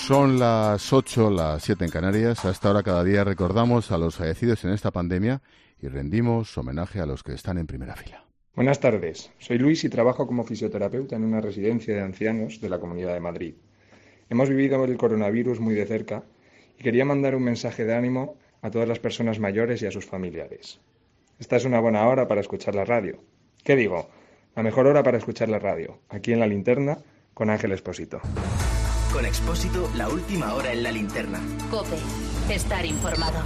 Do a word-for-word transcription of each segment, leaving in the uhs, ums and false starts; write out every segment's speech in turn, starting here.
Son las ocho, las siete en Canarias. A esta hora cada día recordamos a los fallecidos en esta pandemia y rendimos homenaje a los que están en primera fila. Buenas tardes, soy Luis y trabajo como fisioterapeuta en una residencia de ancianos de la Comunidad de Madrid. Hemos vivido el coronavirus muy de cerca y quería mandar un mensaje de ánimo a todas las personas mayores y a sus familiares. Esta es una buena hora para escuchar la radio. ¿Qué digo? La mejor hora para escuchar la radio, aquí en La Linterna, con Ángel Expósito. Con Expósito, la última hora en La Linterna. COPE, estar informado.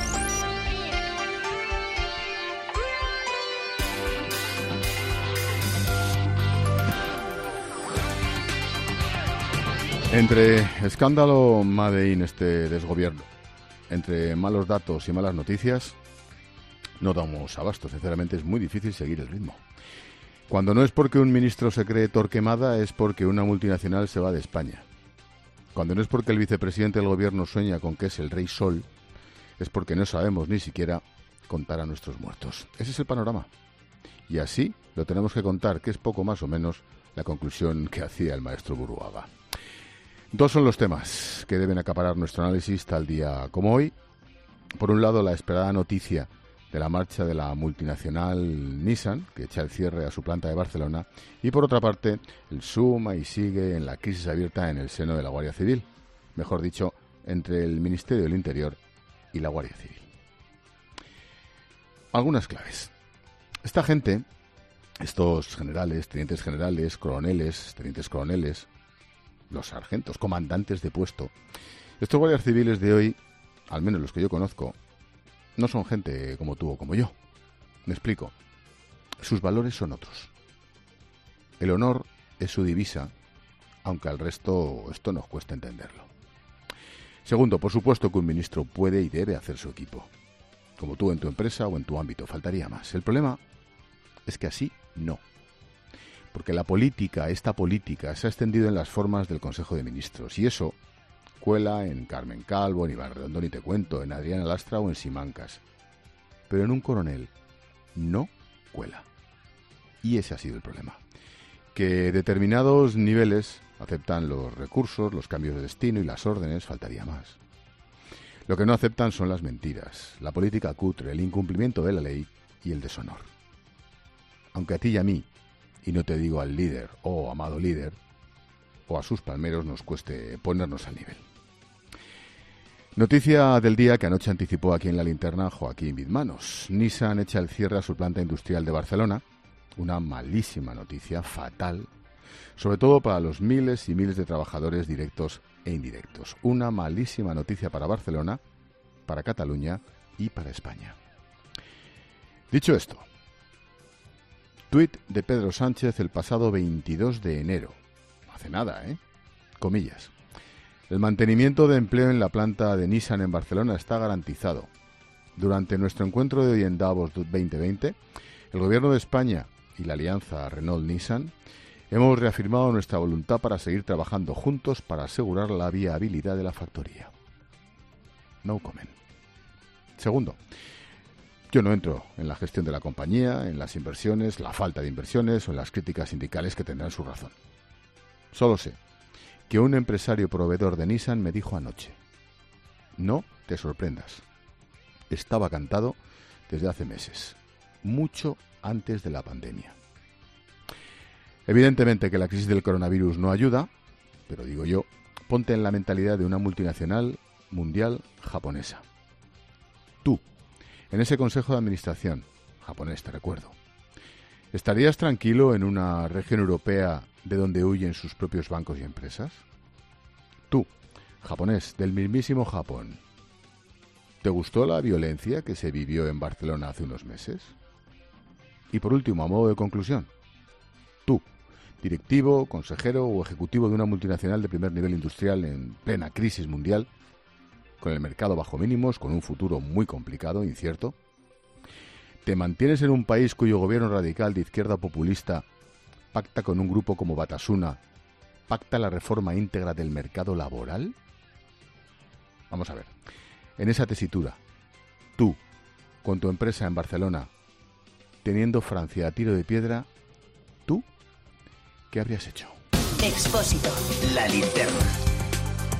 Entre escándalo made in este desgobierno, entre malos datos y malas noticias, no damos abasto. Sinceramente es muy difícil seguir el ritmo. Cuando no es porque un ministro se cree Torquemada, es porque una multinacional se va de España. Cuando no es porque el vicepresidente del gobierno sueña con que es el rey Sol, es porque no sabemos ni siquiera contar a nuestros muertos. Ese es el panorama. Y así lo tenemos que contar, que es poco más o menos la conclusión que hacía el maestro Burruaga. Dos son los temas que deben acaparar nuestro análisis tal día como hoy. Por un lado, la esperada noticia de la marcha de la multinacional Nissan, que echa el cierre a su planta de Barcelona, y por otra parte, el suma y sigue en la crisis abierta en el seno de la Guardia Civil, mejor dicho, entre el Ministerio del Interior y la Guardia Civil. Algunas claves. Esta gente, estos generales, tenientes generales, coroneles, tenientes coroneles, los sargentos, comandantes de puesto, estos guardias civiles de hoy, al menos los que yo conozco, no son gente como tú o como yo. Me explico. Sus valores son otros. El honor es su divisa, aunque al resto esto nos cuesta entenderlo. Segundo, por supuesto que un ministro puede y debe hacer su equipo, como tú en tu empresa o en tu ámbito, faltaría más. El problema es que así no. Porque la política, esta política, se ha extendido en las formas del Consejo de Ministros, y eso cuela en Carmen Calvo, en Iván Redondo, ni te cuento, en Adriana Lastra o en Simancas. Pero en un coronel no cuela. Y ese ha sido el problema. Que determinados niveles aceptan los recursos, los cambios de destino y las órdenes, faltaría más. Lo que no aceptan son las mentiras, la política cutre, el incumplimiento de la ley y el deshonor. Aunque a ti y a mí, y no te digo al líder o amado líder, o a sus palmeros nos cueste ponernos al nivel. Noticia del día que anoche anticipó aquí en La Linterna Joaquín Bizmanos. Nissan echa el cierre a su planta industrial de Barcelona. Una malísima noticia, fatal, sobre todo para los miles y miles de trabajadores directos e indirectos. Una malísima noticia para Barcelona, para Cataluña y para España. Dicho esto, tuit de Pedro Sánchez el pasado veintidós de enero. Hace nada, ¿eh? Comillas. El mantenimiento de empleo en la planta de Nissan en Barcelona está garantizado. Durante nuestro encuentro de hoy en Davos veinte veinte, el Gobierno de España y la alianza Renault-Nissan hemos reafirmado nuestra voluntad para seguir trabajando juntos para asegurar la viabilidad de la factoría. No comment. Segundo, yo no entro en la gestión de la compañía, en las inversiones, la falta de inversiones o en las críticas sindicales que tendrán su razón. Solo sé que un empresario proveedor de Nissan me dijo anoche: no te sorprendas, estaba cantado desde hace meses, mucho antes de la pandemia. Evidentemente que la crisis del coronavirus no ayuda, pero digo yo, ponte en la mentalidad de una multinacional mundial japonesa. Tú, en ese consejo de administración, japonés te recuerdo, ¿estarías tranquilo en una región europea de donde huyen sus propios bancos y empresas? Tú, japonés del mismísimo Japón, ¿te gustó la violencia que se vivió en Barcelona hace unos meses? Y por último, a modo de conclusión, tú, directivo, consejero o ejecutivo de una multinacional de primer nivel industrial en plena crisis mundial, con el mercado bajo mínimos, con un futuro muy complicado, incierto, ¿te mantienes en un país cuyo gobierno radical de izquierda populista pacta con un grupo como Batasuna, pacta la reforma íntegra del mercado laboral? Vamos a ver, en esa tesitura, tú, con tu empresa en Barcelona, teniendo Francia a tiro de piedra, ¿tú qué habrías hecho? Expósito. La Linterna.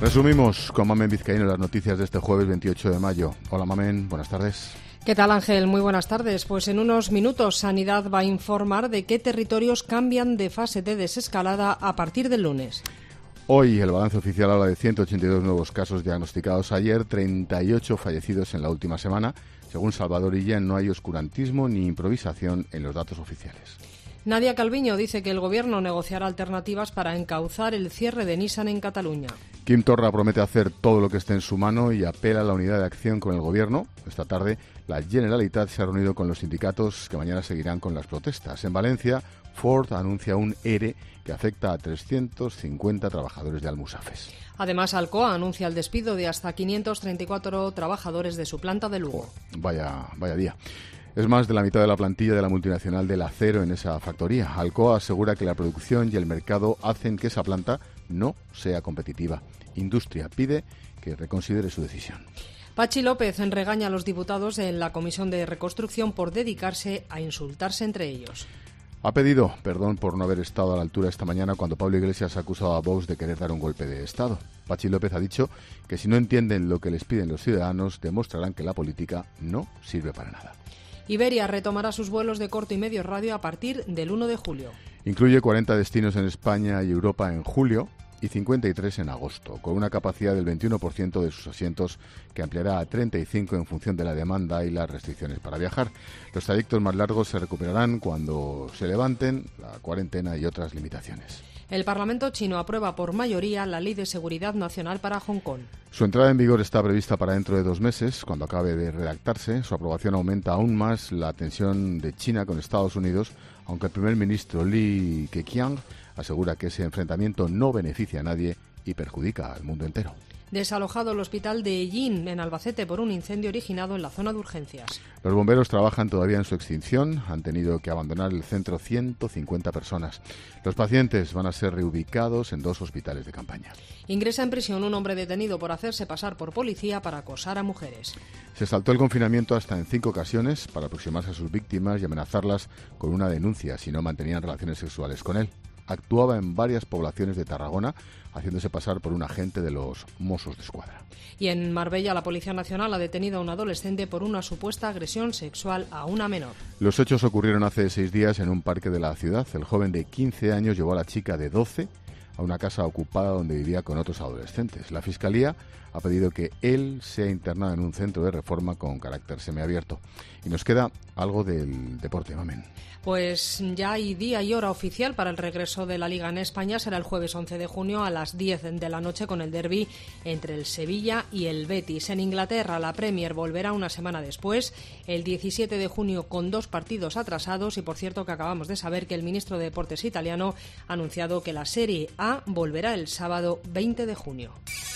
Resumimos con Mamen Vizcaíno las noticias de este jueves veintiocho de mayo. Hola Mamen, buenas tardes. ¿Qué tal, Ángel? Muy buenas tardes. Pues en unos minutos Sanidad va a informar de qué territorios cambian de fase de desescalada a partir del lunes. Hoy el balance oficial habla de ciento ochenta y dos nuevos casos diagnosticados ayer, treinta y ocho fallecidos en la última semana. Según Salvador Illén, no hay oscurantismo ni improvisación en los datos oficiales. Nadia Calviño dice que el Gobierno negociará alternativas para encauzar el cierre de Nissan en Cataluña. Quim Torra promete hacer todo lo que esté en su mano y apela a la unidad de acción con el Gobierno. Esta tarde la Generalitat se ha reunido con los sindicatos que mañana seguirán con las protestas. En Valencia, Ford anuncia un E R E que afecta a trescientos cincuenta trabajadores de Almusafes. Además, Alcoa anuncia el despido de hasta quinientos treinta y cuatro trabajadores de su planta de Lugo. Oh, vaya, vaya día. Es más de la mitad de la plantilla de la multinacional del acero en esa factoría. Alcoa asegura que la producción y el mercado hacen que esa planta no sea competitiva. Industria pide que reconsidere su decisión. Pachi López regaña a los diputados en la Comisión de Reconstrucción por dedicarse a insultarse entre ellos. Ha pedido perdón por no haber estado a la altura esta mañana cuando Pablo Iglesias ha acusado a Vox de querer dar un golpe de Estado. Pachi López ha dicho que si no entienden lo que les piden los ciudadanos, demostrarán que la política no sirve para nada. Iberia retomará sus vuelos de corto y medio radio a partir del uno de julio. Incluye cuarenta destinos en España y Europa en julio y cincuenta y tres en agosto, con una capacidad del veintiuno por ciento de sus asientos que ampliará a treinta y cinco en función de la demanda y las restricciones para viajar. Los trayectos más largos se recuperarán cuando se levanten la cuarentena y otras limitaciones. El Parlamento chino aprueba por mayoría la Ley de Seguridad Nacional para Hong Kong. Su entrada en vigor está prevista para dentro de dos meses, cuando acabe de redactarse. Su aprobación aumenta aún más la tensión de China con Estados Unidos, aunque el primer ministro Li Keqiang asegura que ese enfrentamiento no beneficia a nadie y perjudica al mundo entero. Desalojado el hospital de Ellín, en Albacete, por un incendio originado en la zona de urgencias. Los bomberos trabajan todavía en su extinción. Han tenido que abandonar el centro ciento cincuenta personas. Los pacientes van a ser reubicados en dos hospitales de campaña. Ingresa en prisión un hombre detenido por hacerse pasar por policía para acosar a mujeres. Se saltó el confinamiento hasta en cinco ocasiones para aproximarse a sus víctimas y amenazarlas con una denuncia si no mantenían relaciones sexuales con él. Actuaba en varias poblaciones de Tarragona, haciéndose pasar por un agente de los Mossos de Escuadra. Y en Marbella, la Policía Nacional ha detenido a un adolescente por una supuesta agresión sexual a una menor. Los hechos ocurrieron hace seis días en un parque de la ciudad. El joven de quince años llevó a la chica de doce a una casa ocupada donde vivía con otros adolescentes. La Fiscalía ha pedido que él sea internado en un centro de reforma con carácter semiabierto. Y nos queda algo del deporte, Mamen. Pues ya hay día y hora oficial para el regreso de la Liga en España. Será el jueves once de junio a las diez de la noche con el derbi entre el Sevilla y el Betis. En Inglaterra la Premier volverá una semana después, el diecisiete de junio, con dos partidos atrasados. Y por cierto que acabamos de saber que el ministro de Deportes italiano ha anunciado que la Serie A volverá el sábado veinte de junio.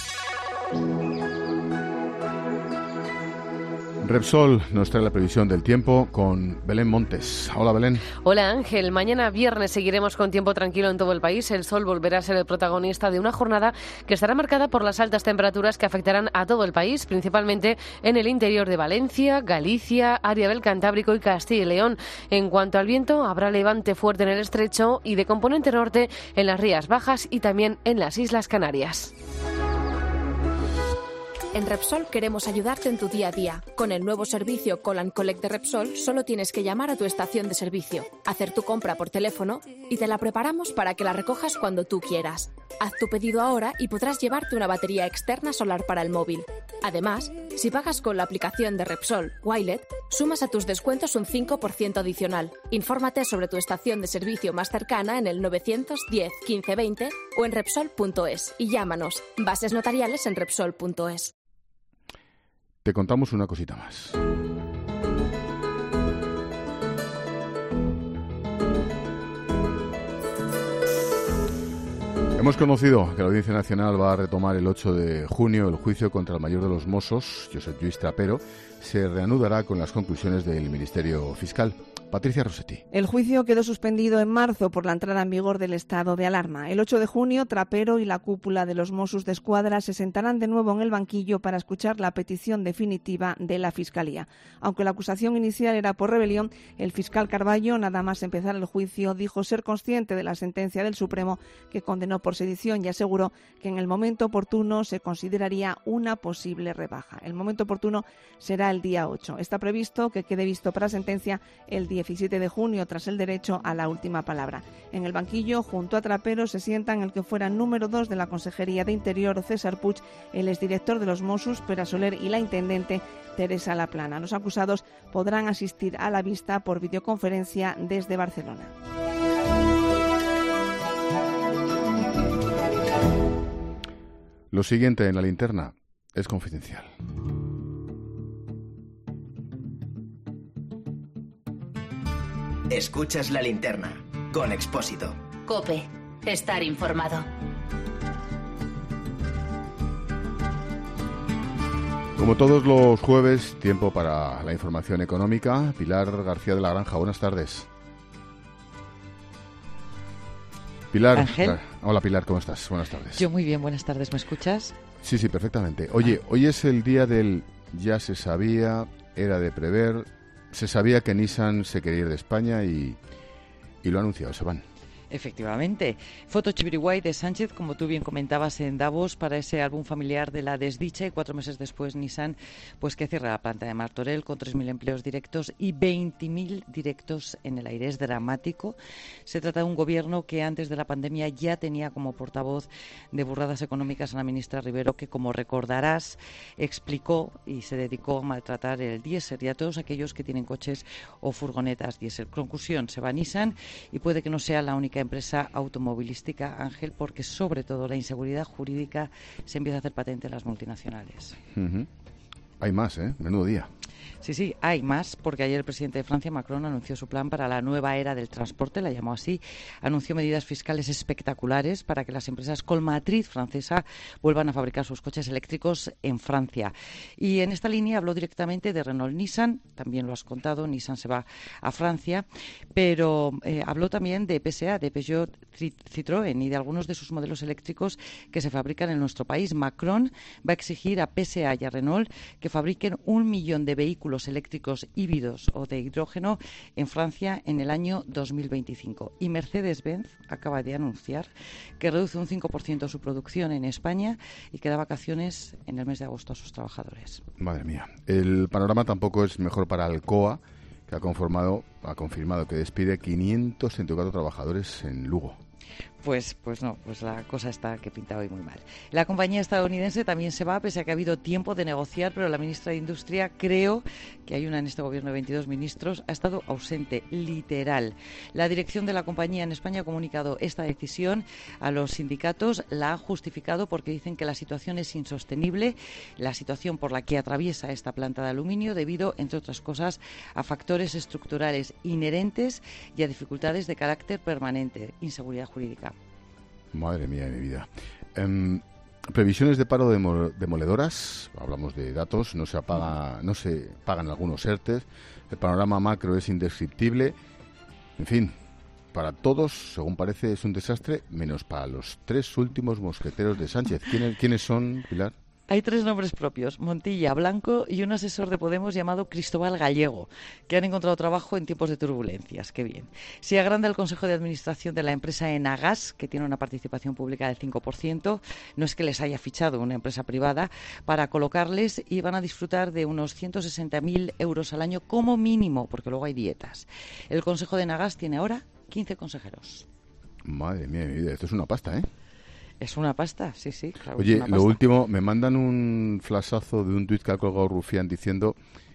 Repsol nos trae la previsión del tiempo con Belén Montes. Hola, Belén. Hola, Ángel. Mañana viernes seguiremos con tiempo tranquilo en todo el país. El sol volverá a ser el protagonista de una jornada que estará marcada por las altas temperaturas que afectarán a todo el país, principalmente en el interior de Valencia, Galicia, área del Cantábrico y Castilla y León. En cuanto al viento, habrá levante fuerte en el estrecho y de componente norte en las Rías Bajas y también en las Islas Canarias. En Repsol queremos ayudarte en tu día a día. Con el nuevo servicio Call and Collect de Repsol, solo tienes que llamar a tu estación de servicio, hacer tu compra por teléfono y te la preparamos para que la recojas cuando tú quieras. Haz tu pedido ahora y podrás llevarte una batería externa solar para el móvil. Además, si pagas con la aplicación de Repsol Wilet, sumas a tus descuentos un cinco por ciento adicional. Infórmate sobre tu estación de servicio más cercana en el novecientos diez quince veinte o en Repsol punto es y llámanos. Bases notariales en Repsol punto es. Te contamos una cosita más. Hemos conocido que la Audiencia Nacional va a retomar el ocho de junio el juicio contra el mayor de los Mossos, Josep Lluís Trapero. Se reanudará con las conclusiones del Ministerio Fiscal. Patricia Rossetti. El juicio quedó suspendido en marzo por la entrada en vigor del estado de alarma. El ocho de junio, Trapero y la cúpula de los Mossos d'Esquadra se sentarán de nuevo en el banquillo para escuchar la petición definitiva de la Fiscalía. Aunque la acusación inicial era por rebelión, el fiscal Carballo, nada más empezar el juicio, dijo ser consciente de la sentencia del Supremo que condenó por sedición y aseguró que en el momento oportuno se consideraría una posible rebaja. El momento oportuno será el día ocho. Está previsto que quede visto para sentencia el diecisiete de junio, tras el derecho a la última palabra. En el banquillo, junto a Trapero, se sientan el que fuera número dos de la Consejería de Interior, César Puig, el exdirector de los Mossos, Pere Soler, y la intendente Teresa Laplana. Los acusados podrán asistir a la vista por videoconferencia desde Barcelona. Lo siguiente en la linterna es confidencial. Escuchas La Linterna con Expósito. COPE. Estar informado. Como todos los jueves, tiempo para la información económica. Pilar García de la Granja, buenas tardes. Pilar. Ángel. Hola Pilar, ¿cómo estás? Buenas tardes. Yo muy bien, buenas tardes. ¿Me escuchas? Sí, sí, perfectamente. Oye, ah. hoy es el día del ya se sabía, era de prever. Se sabía que Nissan se quería ir de España y, y lo ha anunciado, se van. Efectivamente. Foto Chivirihuay de Sánchez, como tú bien comentabas, en Davos para ese álbum familiar de la desdicha, y cuatro meses después Nissan pues que cierra la planta de Martorell con tres mil empleos directos y veinte mil directos en el aire. Es dramático. Se trata de un gobierno que antes de la pandemia ya tenía como portavoz de burradas económicas a la ministra Rivero, que, como recordarás, explicó y se dedicó a maltratar el diésel y a todos aquellos que tienen coches o furgonetas diésel. Conclusión, se va Nissan y puede que no sea la única empresa automovilística, Ángel, porque sobre todo la inseguridad jurídica se empieza a hacer patente en las multinacionales. Uh-huh. Hay más, ¿eh? Menudo día. Sí, sí, hay más, porque ayer el presidente de Francia, Macron, anunció su plan para la nueva era del transporte, la llamó así. Anunció medidas fiscales espectaculares para que las empresas con matriz francesa vuelvan a fabricar sus coches eléctricos en Francia. Y en esta línea habló directamente de Renault-Nissan, también lo has contado, Nissan se va a Francia, pero eh, habló también de P S A, de Peugeot Citroën y de algunos de sus modelos eléctricos que se fabrican en nuestro país. Macron va a exigir a P S A y a Renault que fabriquen un millón de vehículos eléctricos híbridos o de hidrógeno en Francia en el año dos mil veinticinco. Y Mercedes-Benz acaba de anunciar que reduce un cinco por ciento su producción en España y que da vacaciones en el mes de agosto a sus trabajadores. Madre mía. El panorama tampoco es mejor para Alcoa, que ha conformado, ha confirmado que despide quinientos treinta y cuatro trabajadores en Lugo. Pues, pues no, pues la cosa está que pinta hoy muy mal. La compañía estadounidense también se va, pese a que ha habido tiempo de negociar, pero la ministra de Industria, creo que hay una en este gobierno de veintidós ministros, ha estado ausente, literal. La dirección de la compañía en España ha comunicado esta decisión a los sindicatos, la ha justificado porque dicen que la situación es insostenible, la situación por la que atraviesa esta planta de aluminio, debido, entre otras cosas, a factores estructurales inherentes y a dificultades de carácter permanente, inseguridad jurídica. Madre mía de mi vida. Um, previsiones de paro de mo- demoledoras, hablamos de datos, no se apaga, no se pagan algunos ERTES, el panorama macro es indescriptible, en fin, para todos, según parece, es un desastre, menos para los tres últimos mosqueteros de Sánchez. ¿Quiénes, ¿quiénes son, Pilar? Hay tres nombres propios, Montilla, Blanco y un asesor de Podemos llamado Cristóbal Gallego, que han encontrado trabajo en tiempos de turbulencias. Qué bien. Se agranda el Consejo de Administración de la empresa Enagas, que tiene una participación pública del cinco por ciento. No es que les haya fichado una empresa privada para colocarles, y van a disfrutar de unos ciento sesenta mil euros al año como mínimo, porque luego hay dietas. El Consejo de Enagas tiene ahora quince consejeros. Madre mía de mi vida, esto es una pasta, ¿eh? Es una pasta, sí, sí. Claro, Oye, es una lo pasta. último, me mandan un flashazo de un tuit que ha colgado Rufián diciendo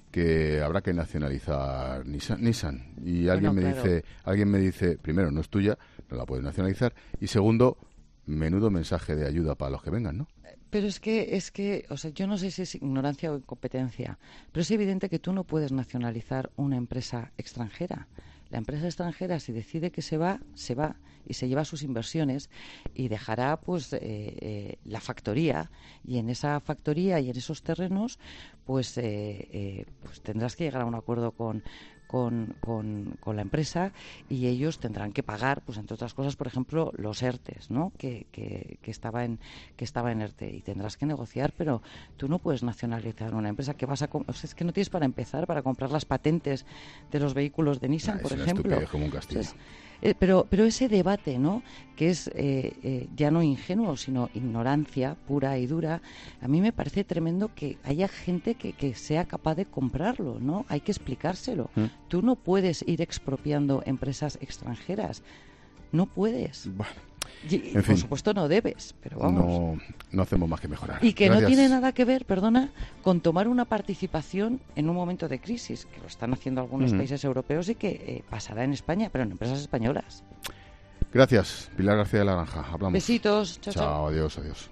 que habrá que nacionalizar Nissan. Nissan. Y alguien Bueno, me claro. dice, alguien me dice, primero, no es tuya, no la puedes nacionalizar, y segundo, menudo mensaje de ayuda para los que vengan, ¿no? Pero es que, es que, o sea, yo no sé si es ignorancia o incompetencia, pero es evidente que tú no puedes nacionalizar una empresa extranjera. La empresa extranjera, si decide que se va, se va y se lleva sus inversiones y dejará pues eh, eh, la factoría, y en esa factoría y en esos terrenos pues, eh, eh, pues tendrás que llegar a un acuerdo con, con, con, con la empresa y ellos tendrán que pagar, pues entre otras cosas, por ejemplo, los ERTES, ¿no? Que, que, que estaba en que estaba en ERTE, y tendrás que negociar, pero tú no puedes nacionalizar una empresa que vas a, o sea, es que no tienes para empezar para comprar las patentes de los vehículos de Nissan, ah, por es una ejemplo. estupidez como un castillo. Entonces, eh, pero pero ese debate, ¿no? Que es eh, eh, ya no ingenuo, sino ignorancia pura y dura. A mí me parece tremendo que haya gente que, que sea capaz de comprarlo, ¿no? Hay que explicárselo. ¿Mm? Tú no puedes ir expropiando empresas extranjeras. No puedes. Bueno, y, en por fin, supuesto no debes, pero vamos. No, no hacemos más que mejorar. Y que Gracias. no tiene nada que ver, perdona, con tomar una participación en un momento de crisis, que lo están haciendo algunos uh-huh. países europeos y que eh, pasará en España, pero en empresas españolas. Gracias, Pilar García de la Granja. Hablamos. Besitos. Chao, chao. Chao, adiós, adiós.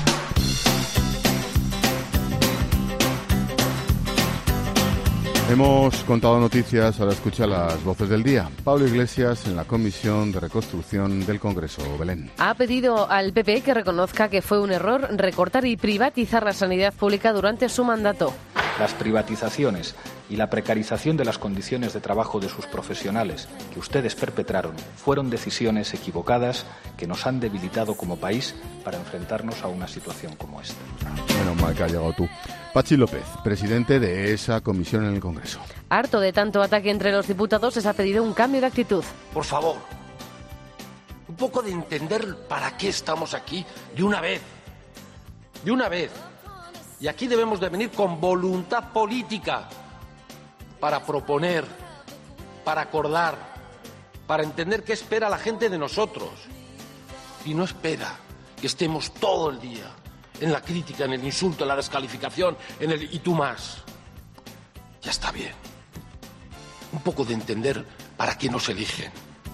Hemos contado noticias, ahora escucha las voces del día. Pablo Iglesias en la Comisión de Reconstrucción del Congreso. Belén. Ha pedido al P P que reconozca que fue un error recortar y privatizar la sanidad pública durante su mandato. Las privatizaciones y la precarización de las condiciones de trabajo de sus profesionales que ustedes perpetraron fueron decisiones equivocadas que nos han debilitado como país para enfrentarnos a una situación como esta. Menos mal que ha llegado tú. Pachi López, presidente de esa comisión en el Congreso. Harto de tanto ataque entre los diputados, les ha pedido un cambio de actitud. Por favor, un poco de entender para qué estamos aquí de una vez. De una vez. Y aquí debemos de venir con voluntad política para proponer, para acordar, para entender qué espera la gente de nosotros. Y no espera que estemos todo el día en la crítica, en el insulto, en la descalificación, en el y tú más. Ya está bien. Un poco de entender para qué nos eligen.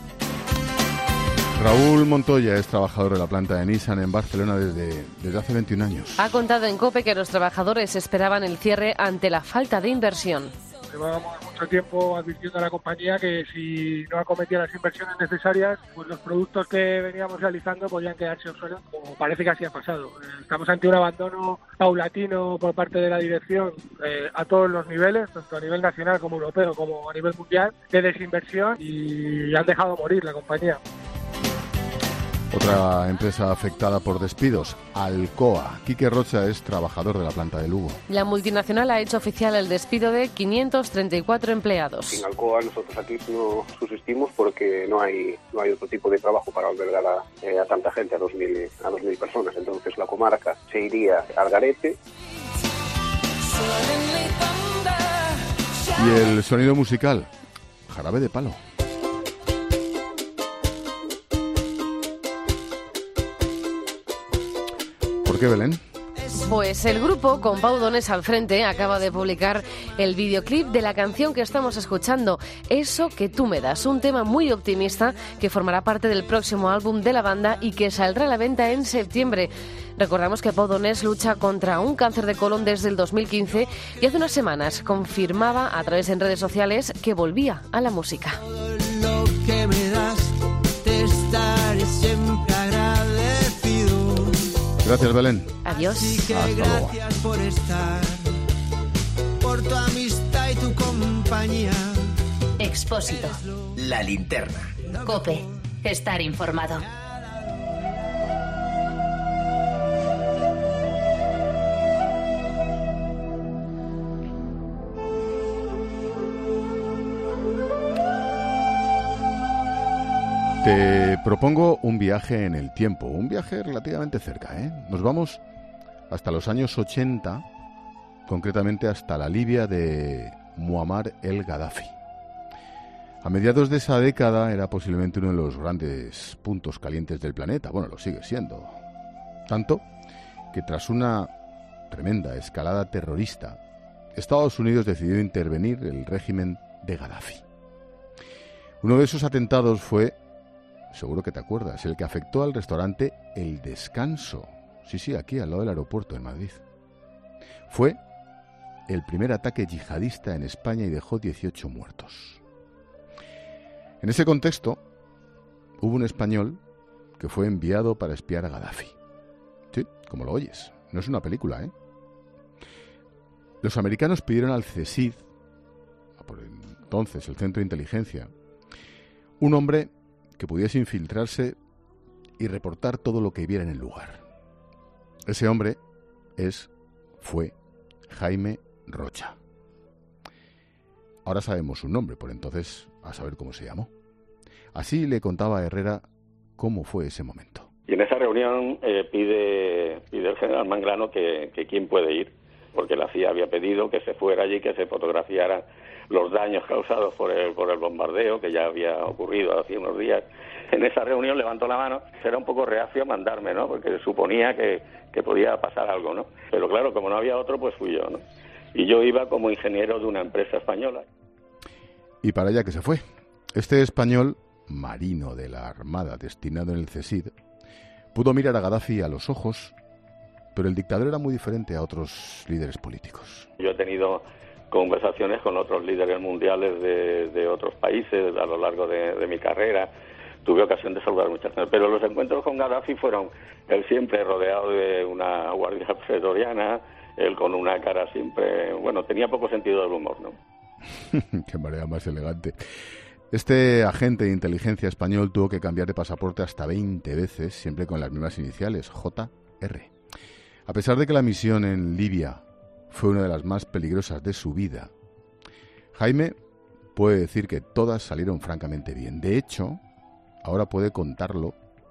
Raúl Montoya es trabajador de la planta de Nissan en Barcelona desde, desde hace veintiún años. Ha contado en COPE que los trabajadores esperaban el cierre ante la falta de inversión. Llevábamos mucho tiempo advirtiendo a la compañía que si no acometía las inversiones necesarias, pues los productos que veníamos realizando podían quedarse obsoletos, como parece que así ha pasado. Estamos ante un abandono paulatino por parte de la dirección eh, a todos los niveles, tanto a nivel nacional como europeo, como a nivel mundial, de desinversión, y han dejado morir la compañía. Otra empresa afectada por despidos, Alcoa. Quique Rocha es trabajador de la planta de Lugo. La multinacional ha hecho oficial el despido de quinientos treinta y cuatro empleados. Sin Alcoa nosotros aquí no subsistimos porque no hay no hay otro tipo de trabajo para albergar a, eh, a tanta gente, a dos mil a dos mil personas. Entonces la comarca se iría al garete. Y el sonido musical, Jarabe de Palo. ¿Por qué, Belén? Pues el grupo, con Pau Donés al frente, acaba de publicar el videoclip de la canción que estamos escuchando, Eso que tú me das, un tema muy optimista que formará parte del próximo álbum de la banda y que saldrá a la venta en septiembre. Recordamos que Pau Donés lucha contra un cáncer de colon desde el dos mil quince y hace unas semanas confirmaba a través de redes sociales que volvía a la música. Lo que me das, te estaré siempre agradecido. Gracias, Belén. Adiós. Así que Hasta gracias luego. por estar, por tu amistad y tu compañía. Expósito. La linterna. COPE. Estar informado. Te propongo un viaje en el tiempo, un viaje relativamente cerca, ¿eh? Nos vamos hasta los años ochenta, concretamente hasta la Libia de Muammar el Gaddafi. A mediados de esa década era posiblemente uno de los grandes puntos calientes del planeta, bueno, lo sigue siendo. Tanto que tras una tremenda escalada terrorista, Estados Unidos decidió intervenir el régimen de Gaddafi. Uno de esos atentados fue, seguro que te acuerdas, el que afectó al restaurante El Descanso. Sí, sí, aquí al lado del aeropuerto en Madrid. Fue el primer ataque yihadista en España y dejó dieciocho muertos. En ese contexto, hubo un español que fue enviado para espiar a Gaddafi. Sí, como lo oyes, no es una película, ¿eh? Los americanos pidieron al C S I D, entonces el Centro de Inteligencia, un hombre que pudiese infiltrarse y reportar todo lo que viera en el lugar. Ese hombre es, fue, Jaime Rocha. Ahora sabemos su nombre, por entonces a saber cómo se llamó. Así le contaba a Herrera cómo fue ese momento. Y en esa reunión eh, pide, pide el general Manglano que, que quién puede ir, porque la C I A había pedido que se fuera allí, que se fotografiaran los daños causados por el, por el bombardeo, que ya había ocurrido hace unos días. En esa reunión levantó la mano, era un poco reacio a mandarme, ¿no? Porque suponía que, que podía pasar algo, ¿no? Pero claro, como no había otro, pues fui yo, ¿no? Y yo iba como ingeniero de una empresa española. Y para allá que se fue. Este español, marino de la Armada destinado en el C S I D, pudo mirar a Gaddafi a los ojos, pero el dictador era muy diferente a otros líderes políticos. Yo he tenido conversaciones con otros líderes mundiales de, de otros países a lo largo de, de mi carrera. Tuve ocasión de saludar a muchas personas, pero los encuentros con Gaddafi fueron él siempre rodeado de una guardia pretoriana, él con una cara siempre, bueno, tenía poco sentido del humor, ¿no? Qué manera más elegante. Este agente de inteligencia español tuvo que cambiar de pasaporte hasta veinte veces, siempre con las mismas iniciales, J R. A pesar de que la misión en Libia fue una de las más peligrosas de su vida, Jaime puede decir que todas salieron francamente bien. De hecho, ahora puede contarlo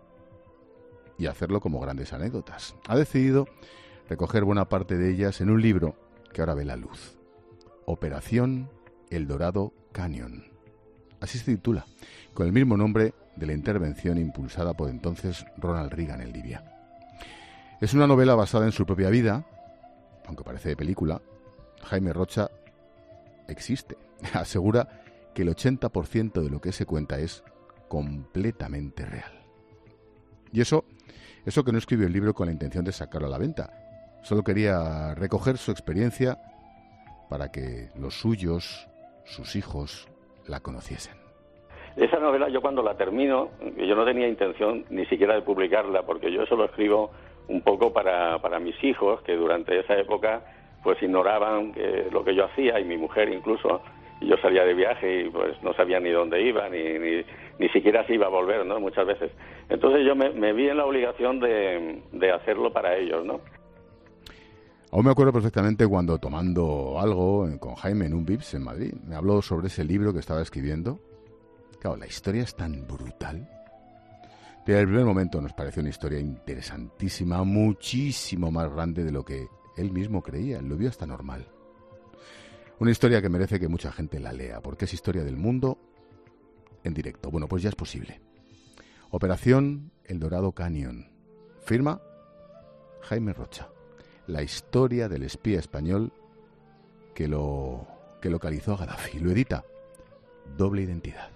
y hacerlo como grandes anécdotas. Ha decidido recoger buena parte de ellas en un libro que ahora ve la luz. Operación El Dorado Canyon. Así se titula, con el mismo nombre de la intervención impulsada por entonces Ronald Reagan en Libia. Es una novela basada en su propia vida, aunque parece de película. Jaime Rocha existe. Asegura que el ochenta por ciento de lo que se cuenta es completamente real. Y eso, eso que no escribió el libro con la intención de sacarlo a la venta. Solo quería recoger su experiencia para que los suyos, sus hijos, la conociesen. Esa novela yo cuando la termino, yo no tenía intención ni siquiera de publicarla, porque yo eso lo escribo un poco para, para mis hijos, que durante esa época pues ignoraban que, lo que yo hacía, y mi mujer incluso, y yo salía de viaje y pues no sabía ni dónde iba, ni, ni, ni siquiera si iba a volver, ¿no? Muchas veces. Entonces yo me, me vi en la obligación de, de hacerlo para ellos, ¿no? Aún me acuerdo perfectamente cuando, tomando algo con Jaime en un Vips en Madrid, me habló sobre ese libro que estaba escribiendo. Claro, la historia es tan brutal. Pero en el primer momento nos pareció una historia interesantísima, muchísimo más grande de lo que él mismo creía. Lo vio hasta normal. Una historia que merece que mucha gente la lea, porque es historia del mundo en directo. Bueno, pues ya es posible. Operación El Dorado Canyon. Firma Jaime Rocha. La historia del espía español que lo que localizó a Gaddafi. Lo edita Doble Identidad.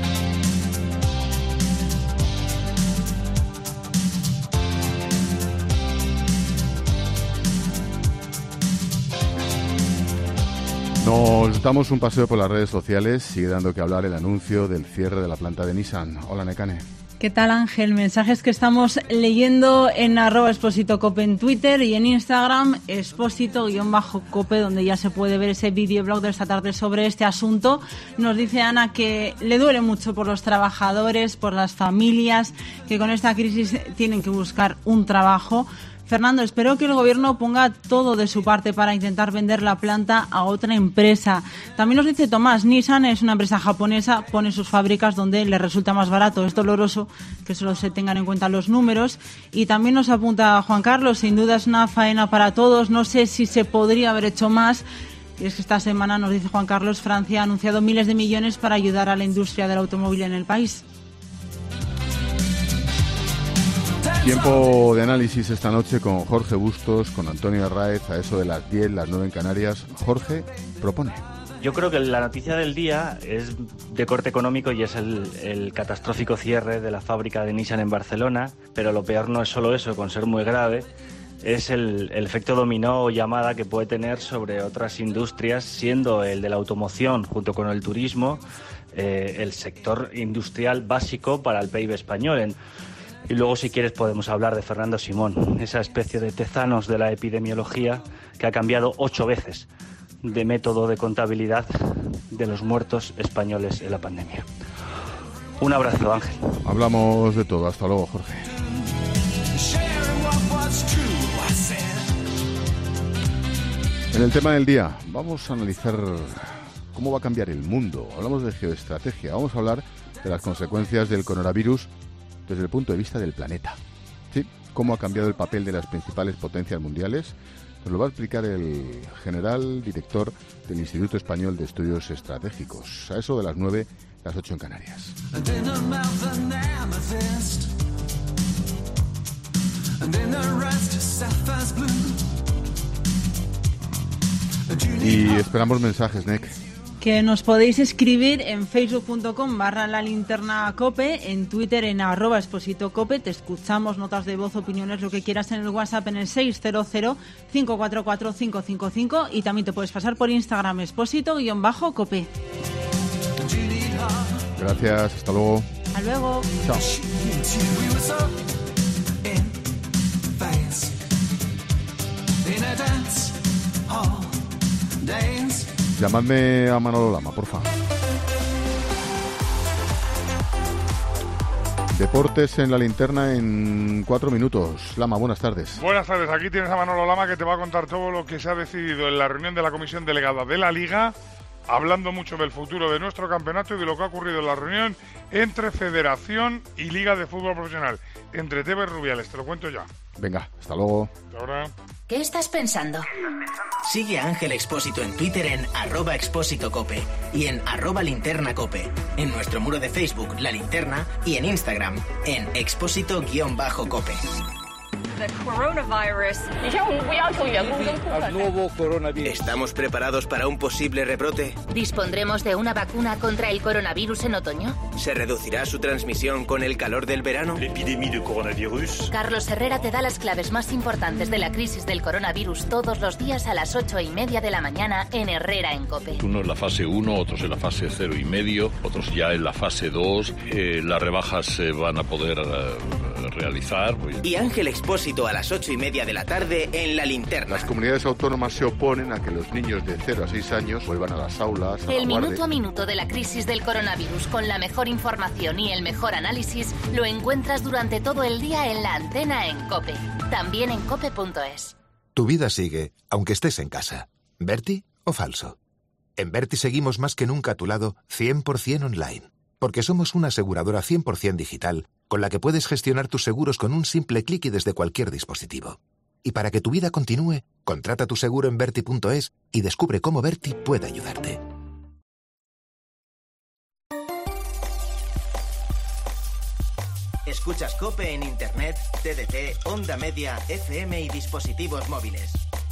Nos damos un paseo por las redes sociales. Sigue dando que hablar el anuncio del cierre de la planta de Nissan. Hola, Nekane. ¿Qué tal, Ángel? Mensajes que estamos leyendo en arroba Expósito Cope en Twitter y en Instagram, Expósito-Cope, donde ya se puede ver ese videoblog de esta tarde sobre este asunto. Nos dice Ana que le duele mucho por los trabajadores, por las familias, que con esta crisis tienen que buscar un trabajo. Fernando, espero que el gobierno ponga todo de su parte para intentar vender la planta a otra empresa. También nos dice Tomás, Nissan es una empresa japonesa, pone sus fábricas donde le resulta más barato. Es doloroso que solo se tengan en cuenta los números. Y también nos apunta Juan Carlos, sin duda es una faena para todos. No sé si se podría haber hecho más. Y es que esta semana, nos dice Juan Carlos, Francia ha anunciado miles de millones para ayudar a la industria del automóvil en el país. Tiempo de análisis esta noche con Jorge Bustos, con Antonio Arraez, a eso de las diez, las nueve en Canarias. Jorge propone. Yo creo que la noticia del día es de corte económico y es el, el catastrófico cierre de la fábrica de Nissan en Barcelona, pero lo peor no es solo eso, con ser muy grave, es el, el efecto dominó o llamada que puede tener sobre otras industrias, siendo el de la automoción junto con el turismo eh, el sector industrial básico para el P I B español. En, Y luego, si quieres, podemos hablar de Fernando Simón, esa especie de tezanos de la epidemiología que ha cambiado ocho veces de método de contabilidad de los muertos españoles en la pandemia. Un abrazo, Ángel. Hablamos de todo. Hasta luego, Jorge. En el tema del día vamos a analizar cómo va a cambiar el mundo. Hablamos de geoestrategia. Vamos a hablar de las consecuencias del coronavirus desde el punto de vista del planeta. ¿Sí? Cómo ha cambiado el papel de las principales potencias mundiales. Nos lo va a explicar el general director del Instituto Español de Estudios Estratégicos. A eso de las nueve, las ocho en Canarias. Y esperamos mensajes, Nick. Que nos podéis escribir en facebook.com barra la linterna cope, en Twitter en arroba exposito cope, te escuchamos, notas de voz, opiniones, lo que quieras en el WhatsApp en el seis cero cero, cinco cuatro cuatro, cinco cinco cinco y también te puedes pasar por Instagram exposito-cope. Gracias, hasta luego. Hasta luego. Chao. Llamadme a Manolo Lama, porfa. Deportes en la linterna en cuatro minutos. Lama, buenas tardes. Buenas tardes, aquí tienes a Manolo Lama que te va a contar todo lo que se ha decidido en la reunión de la Comisión Delegada de la Liga, hablando mucho del futuro de nuestro campeonato y de lo que ha ocurrido en la reunión entre Federación y Liga de Fútbol Profesional, entre Tebas y Rubiales. Te lo cuento ya. Venga, hasta luego. Hasta ahora. ¿Qué estás pensando? Sigue a Ángel Expósito en Twitter en arroba expósito cope y en arroba linterna cope, en nuestro muro de Facebook La Linterna y en Instagram en expósito-cope. ¿Estamos preparados para un posible rebrote? ¿Dispondremos de una vacuna contra el coronavirus en otoño? ¿Se reducirá su transmisión con el calor del verano? Carlos Herrera te da las claves más importantes de la crisis del coronavirus todos los días a las ocho y media de la mañana en Herrera en COPE. Unos en la fase uno, otros en la fase cero y medio, otros ya en la fase dos. Eh, las rebajas se van a poder uh, realizar. Y Ángel Expósito a las ocho y media de la tarde en La Linterna. Las comunidades autónomas se oponen a que los niños de cero a seis años vuelvan a las aulas, a El la guardia. minuto a minuto de la crisis del coronavirus con la mejor información y el mejor análisis lo encuentras durante todo el día en la antena en COPE. También en cope punto es. Tu vida sigue, aunque estés en casa. ¿Berti o falso? En Berti seguimos más que nunca a tu lado, cien por ciento online. Porque somos una aseguradora cien por ciento digital, con la que puedes gestionar tus seguros con un simple clic y desde cualquier dispositivo. Y para que tu vida continúe, contrata tu seguro en berti punto es y descubre cómo Berti puede ayudarte. Escuchas COPE en Internet, T D T, Onda Media, F M y dispositivos móviles.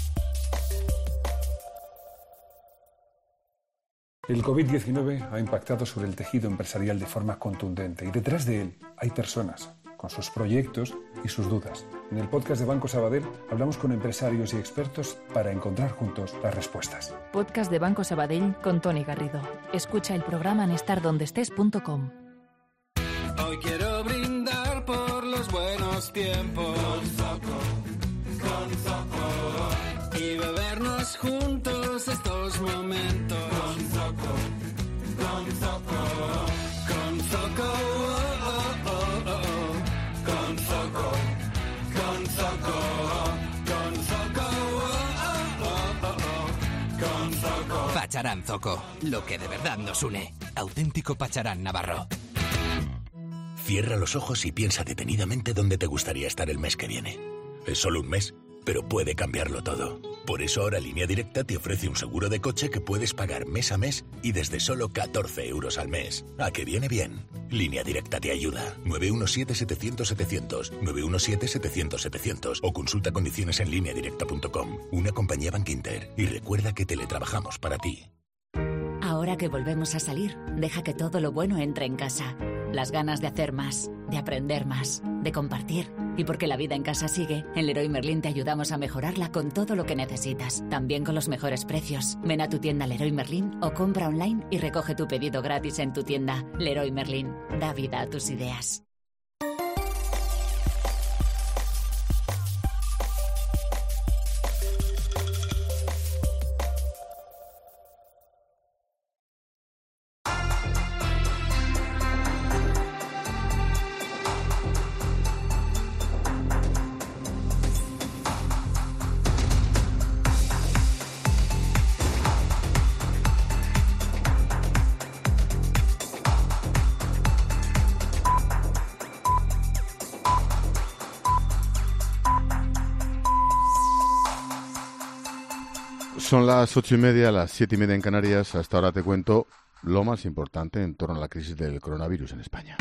El covid diecinueve ha impactado sobre el tejido empresarial de forma contundente y detrás de él hay personas con sus proyectos y sus dudas. En el podcast de Banco Sabadell hablamos con empresarios y expertos para encontrar juntos las respuestas. Podcast de Banco Sabadell con Tony Garrido. Escucha el programa en estar donde estés punto com. Hoy quiero brindar por los buenos tiempos con Zoco, con Zoco, y bebernos juntos estos momentos con Zoco, con Zoco, con Zoco, oh, oh, oh, oh. Con Zoco, con Zoco, con Zoco, oh, oh, oh, oh. Con Zoco. Pacharán Zoco, lo que de verdad nos une. Auténtico Pacharán Navarro. Cierra los ojos y piensa detenidamente dónde te gustaría estar el mes que viene. Es solo un mes, pero puede cambiarlo todo. Por eso ahora Línea Directa te ofrece un seguro de coche que puedes pagar mes a mes y desde solo catorce euros al mes. ¿A que viene bien? Línea Directa te ayuda. nueve uno siete, setecientos, setecientos, nueve uno siete, setecientos, setecientos o consulta condiciones en línea directa punto com. Una compañía Bankinter. Y recuerda que teletrabajamos para ti. Ahora que volvemos a salir, deja que todo lo bueno entre en casa. Las ganas de hacer más, de aprender más, de compartir. Y porque la vida en casa sigue, en Leroy Merlin te ayudamos a mejorarla con todo lo que necesitas. También con los mejores precios. Ven a tu tienda Leroy Merlin o compra online y recoge tu pedido gratis en tu tienda. Leroy Merlin, da vida a tus ideas. Son las ocho y media, las siete y media en Canarias. Hasta ahora te cuento lo más importante en torno a la crisis del coronavirus en España.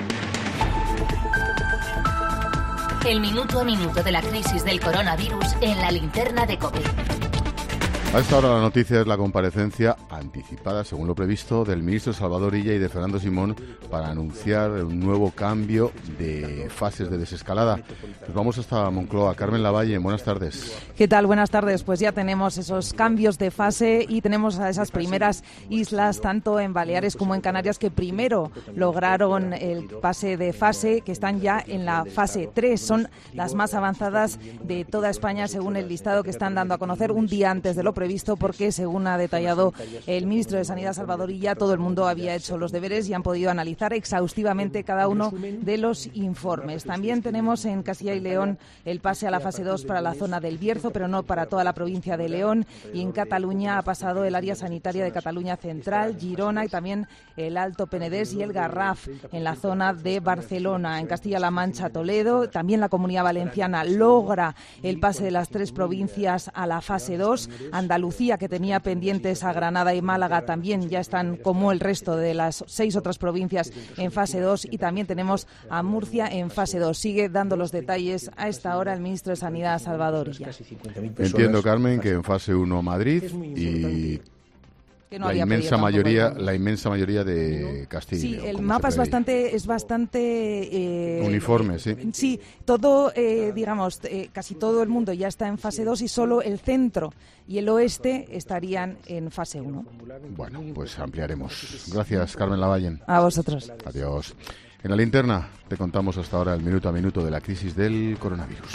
El minuto a minuto de la crisis del coronavirus en la linterna de COPE. A esta hora la noticia es la comparecencia anticipada, según lo previsto, del ministro Salvador Illa y de Fernando Simón para anunciar un nuevo cambio de fases de desescalada. Pues vamos hasta Moncloa. Carmen Lavalle, buenas tardes. ¿Qué tal? Buenas tardes. Pues ya tenemos esos cambios de fase y tenemos a esas primeras islas, tanto en Baleares como en Canarias, que primero lograron el pase de fase, que están ya en la fase tres. Son las más avanzadas de toda España, según el listado que están dando a conocer un día antes de lo previsto. Previsto porque, según ha detallado el ministro de Sanidad Salvador Illa, todo el mundo había hecho los deberes y han podido analizar exhaustivamente cada uno de los informes. También tenemos en Castilla y León el pase a la fase dos para la zona del Bierzo, pero no para toda la provincia de León, y en Cataluña ha pasado el área sanitaria de Cataluña Central, Girona y también el Alto Penedés y el Garraf en la zona de Barcelona. En Castilla-La Mancha, Toledo, también la Comunidad Valenciana logra el pase de las tres provincias a la fase dos. Andalucía, que tenía pendientes a Granada y Málaga, también ya están, como el resto de las seis otras provincias, en fase dos, y también tenemos a Murcia en fase dos. Sigue dando los detalles a esta hora el ministro de Sanidad, Salvador Illa. Entiendo, Carmen, que en fase uno Madrid y No la inmensa mayoría, la inmensa mayoría de Castilla. Sí, el mapa es bastante, es bastante eh, uniforme, sí. Sí, todo, eh, digamos, eh, casi todo el mundo ya está en fase dos y solo el centro y el oeste estarían en fase uno. Bueno, pues ampliaremos. Gracias, Carmen Lavalle. A vosotros. Adiós. En la linterna te contamos hasta ahora el minuto a minuto de la crisis del coronavirus.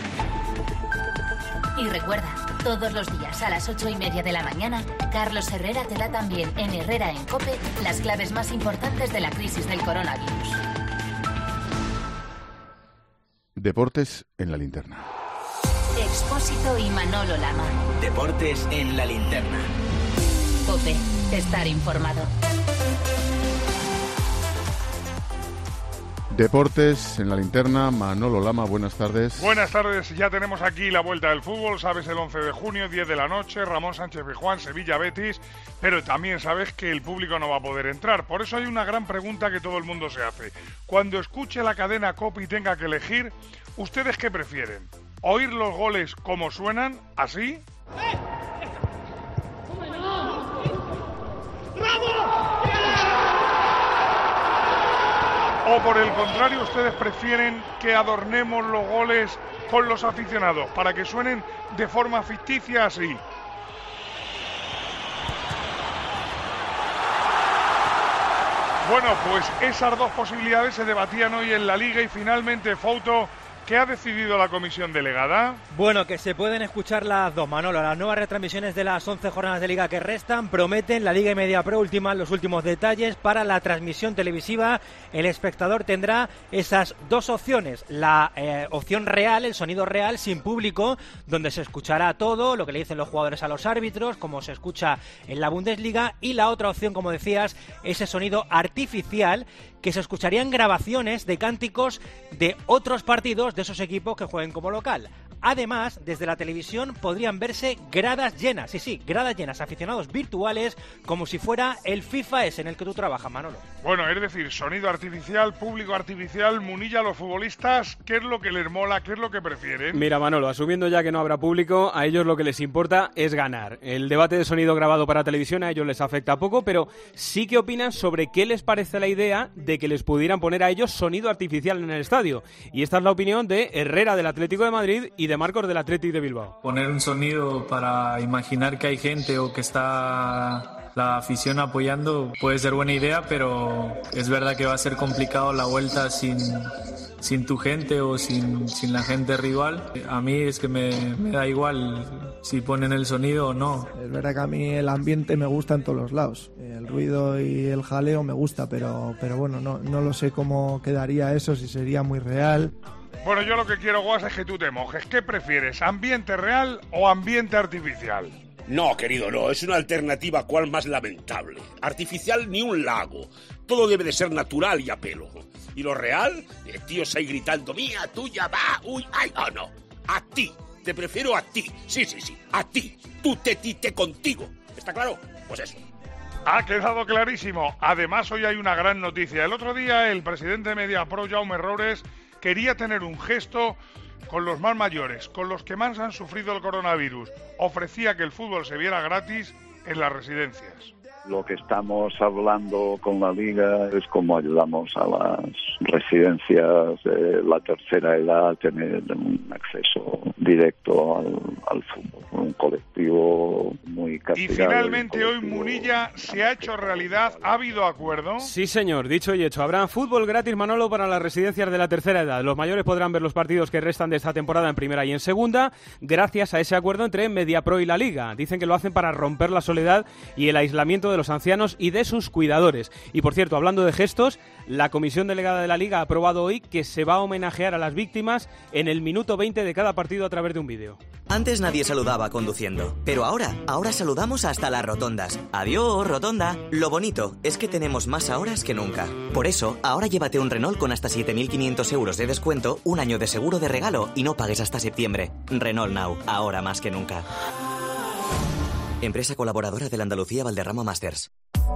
Y recuerda, todos los días a las ocho y media de la mañana, Carlos Herrera te da también en Herrera en COPE las claves más importantes de la crisis del coronavirus. Deportes en la linterna. Expósito y Manolo Lama. Deportes en la linterna. COPE, estar informado. Deportes en la linterna, Manolo Lama, buenas tardes. Buenas tardes, ya tenemos aquí la vuelta del fútbol, sabes, el once de junio, diez de la noche, Ramón Sánchez Pizjuán, Sevilla Betis, pero también sabes que el público no va a poder entrar, por eso hay una gran pregunta que todo el mundo se hace. Cuando escuche la cadena COPE y tenga que elegir, ¿ustedes qué prefieren? ¿Oír los goles como suenan, así? ¿O por el contrario, ustedes prefieren que adornemos los goles con los aficionados para que suenen de forma ficticia así? Bueno, pues esas dos posibilidades se debatían hoy en la Liga y finalmente, Fouto, ¿qué ha decidido la comisión delegada? Bueno, que se pueden escuchar las dos, Manolo. Las nuevas retransmisiones de las once jornadas de Liga que restan prometen. La Liga y Media Pro ultiman los últimos detalles para la transmisión televisiva. El espectador tendrá esas dos opciones. La eh, opción real, el sonido real, sin público, donde se escuchará todo, lo que le dicen los jugadores a los árbitros, como se escucha en la Bundesliga. Y la otra opción, como decías, ese sonido artificial, que se escucharían grabaciones de cánticos de otros partidos de esos equipos que jueguen como local. Además, desde la televisión podrían verse gradas llenas, sí, sí, gradas llenas, aficionados virtuales, como si fuera el FIFA ese en el que tú trabajas, Manolo. Bueno, es decir, sonido artificial, público artificial, Munilla, los futbolistas, ¿qué es lo que les mola, qué es lo que prefieren? Mira, Manolo, asumiendo ya que no habrá público, a ellos lo que les importa es ganar. El debate de sonido grabado para televisión a ellos les afecta poco, pero sí que opinan sobre qué les parece la idea de que les pudieran poner a ellos sonido artificial en el estadio. Y esta es la opinión de Herrera del Atlético de Madrid y de Marcos del Atlético de Bilbao. Poner un sonido para imaginar que hay gente o que está la afición apoyando puede ser buena idea, pero es verdad que va a ser complicado la vuelta sin, sin tu gente o sin, sin la gente rival. A mí es que me, me da igual si ponen el sonido o no. Es verdad que a mí el ambiente me gusta en todos los lados. El ruido y el jaleo me gusta, pero, pero bueno, no, no lo sé cómo quedaría eso, si sería muy real. Bueno, yo lo que quiero, Guas, es que tú te mojes. ¿Qué prefieres, ambiente real o ambiente artificial? No, querido, no. Es una alternativa cual más lamentable. Artificial ni un lago. Todo debe de ser natural y a pelo. ¿Y lo real? Eh, tíos ahí gritando, mía, tuya, va, uy, ay, oh no. A ti Te prefiero a ti. Sí, sí, sí. A ti. Tú te tite contigo. ¿Está claro? Pues eso. Ha quedado clarísimo. Además, hoy hay una gran noticia. El otro día, el presidente de Mediapro, Jaume Roures, quería tener un gesto con los más mayores, con los que más han sufrido el coronavirus. Ofrecía que el fútbol se viera gratis en las residencias. Lo que estamos hablando con la Liga es cómo ayudamos a las residencias de la tercera edad a tener un acceso directo al, al fútbol. Un colectivo muy castigado. Y finalmente hoy Munilla se ha hecho realidad. ¿Ha habido acuerdo? Sí, señor. Dicho y hecho. Habrá fútbol gratis, Manolo, para las residencias de la tercera edad. Los mayores podrán ver los partidos que restan de esta temporada en primera y en segunda, gracias a ese acuerdo entre Mediapro y la Liga. Dicen que lo hacen para romper la soledad y el aislamiento de de los ancianos y de sus cuidadores. Y por cierto, hablando de gestos, la comisión delegada de la Liga ha aprobado hoy que se va a homenajear a las víctimas en el minuto veinte de cada partido a través de un vídeo. Antes nadie saludaba conduciendo, pero ahora, ahora saludamos hasta las rotondas. Adiós, rotonda. Lo bonito es que tenemos más horas que nunca. Por eso, ahora llévate un Renault con hasta siete mil quinientos euros de descuento, un año de seguro de regalo y no pagues hasta septiembre. Renault Now, ahora más que nunca. Empresa colaboradora del Andalucía Valderrama Masters.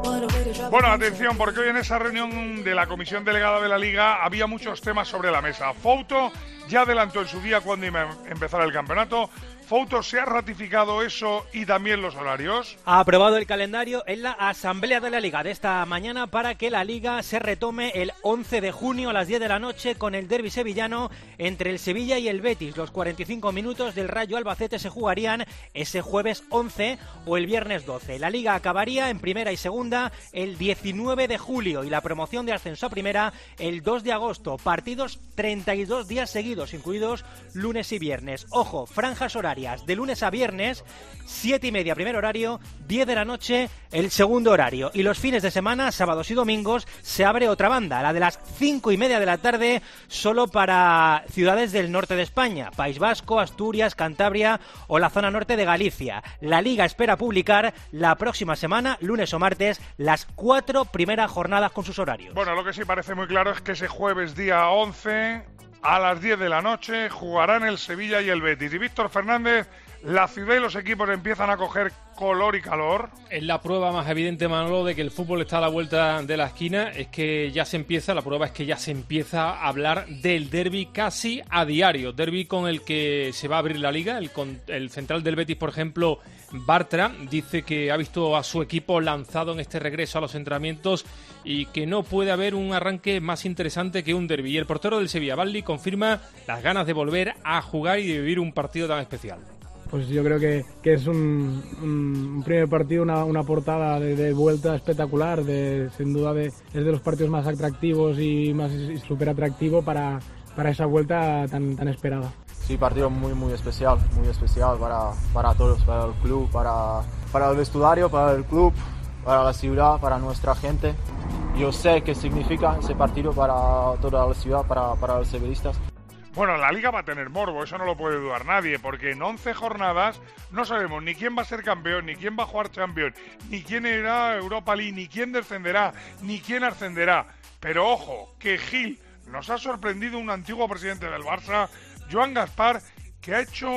Bueno, atención, porque hoy en esa reunión de la comisión delegada de la Liga había muchos temas sobre la mesa. Fouto ya adelantó en su día cuando iba a empezar el campeonato. Fouto, ¿se ha ratificado eso y también los horarios? Ha aprobado el calendario en la Asamblea de la Liga de esta mañana para que la Liga se retome el once de junio a las diez de la noche con el derbi sevillano entre el Sevilla y el Betis. Los cuarenta y cinco minutos del Rayo Albacete se jugarían ese jueves once o el viernes doce. La Liga acabaría en primera y segunda el diecinueve de julio y la promoción de ascenso a primera el dos de agosto. Partidos treinta y dos días seguidos, incluidos lunes y viernes. Ojo, franjas horarias de lunes a viernes, siete y media primer horario, diez de la noche el segundo horario. Y los fines de semana, sábados y domingos, se abre otra banda, la de las cinco y media de la tarde, solo para ciudades del norte de España, País Vasco, Asturias, Cantabria o la zona norte de Galicia. La Liga espera publicar la próxima semana, lunes o martes, las cuatro primeras jornadas con sus horarios. Bueno, lo que sí parece muy claro es que ese jueves día once... a las diez de la noche jugarán el Sevilla y el Betis. Y Víctor Fernández, la ciudad y los equipos empiezan a coger color y calor. Es la prueba más evidente, Manolo, de que el fútbol está a la vuelta de la esquina. Es que ya se empieza, la prueba es que ya se empieza a hablar del derbi casi a diario. Derbi con el que se va a abrir la Liga. El, con, el central del Betis, por ejemplo, Bartra, dice que ha visto a su equipo lanzado en este regreso a los entrenamientos y que no puede haber un arranque más interesante que un derbi. Y el portero del Sevilla, Baldi, confirma las ganas de volver a jugar y de vivir un partido tan especial. Pues yo creo que, que es un, un primer partido, una, una portada de, de vuelta espectacular, de, sin duda de, es de los partidos más atractivos y más súper atractivo para, para esa vuelta tan, tan esperada. Sí, partido muy muy especial, muy especial para, para todos, para el club, para, para el vestuario, para el club, para la ciudad, para nuestra gente. Yo sé qué significa ese partido para toda la ciudad, para, para los sevillistas. Bueno, la Liga va a tener morbo, eso no lo puede dudar nadie, porque en once jornadas no sabemos ni quién va a ser campeón, ni quién va a jugar Champions, ni quién irá a Europa League, ni quién descenderá, ni quién ascenderá. Pero ojo, que Gil nos ha sorprendido un antiguo presidente del Barça, Joan Gaspar, que ha hecho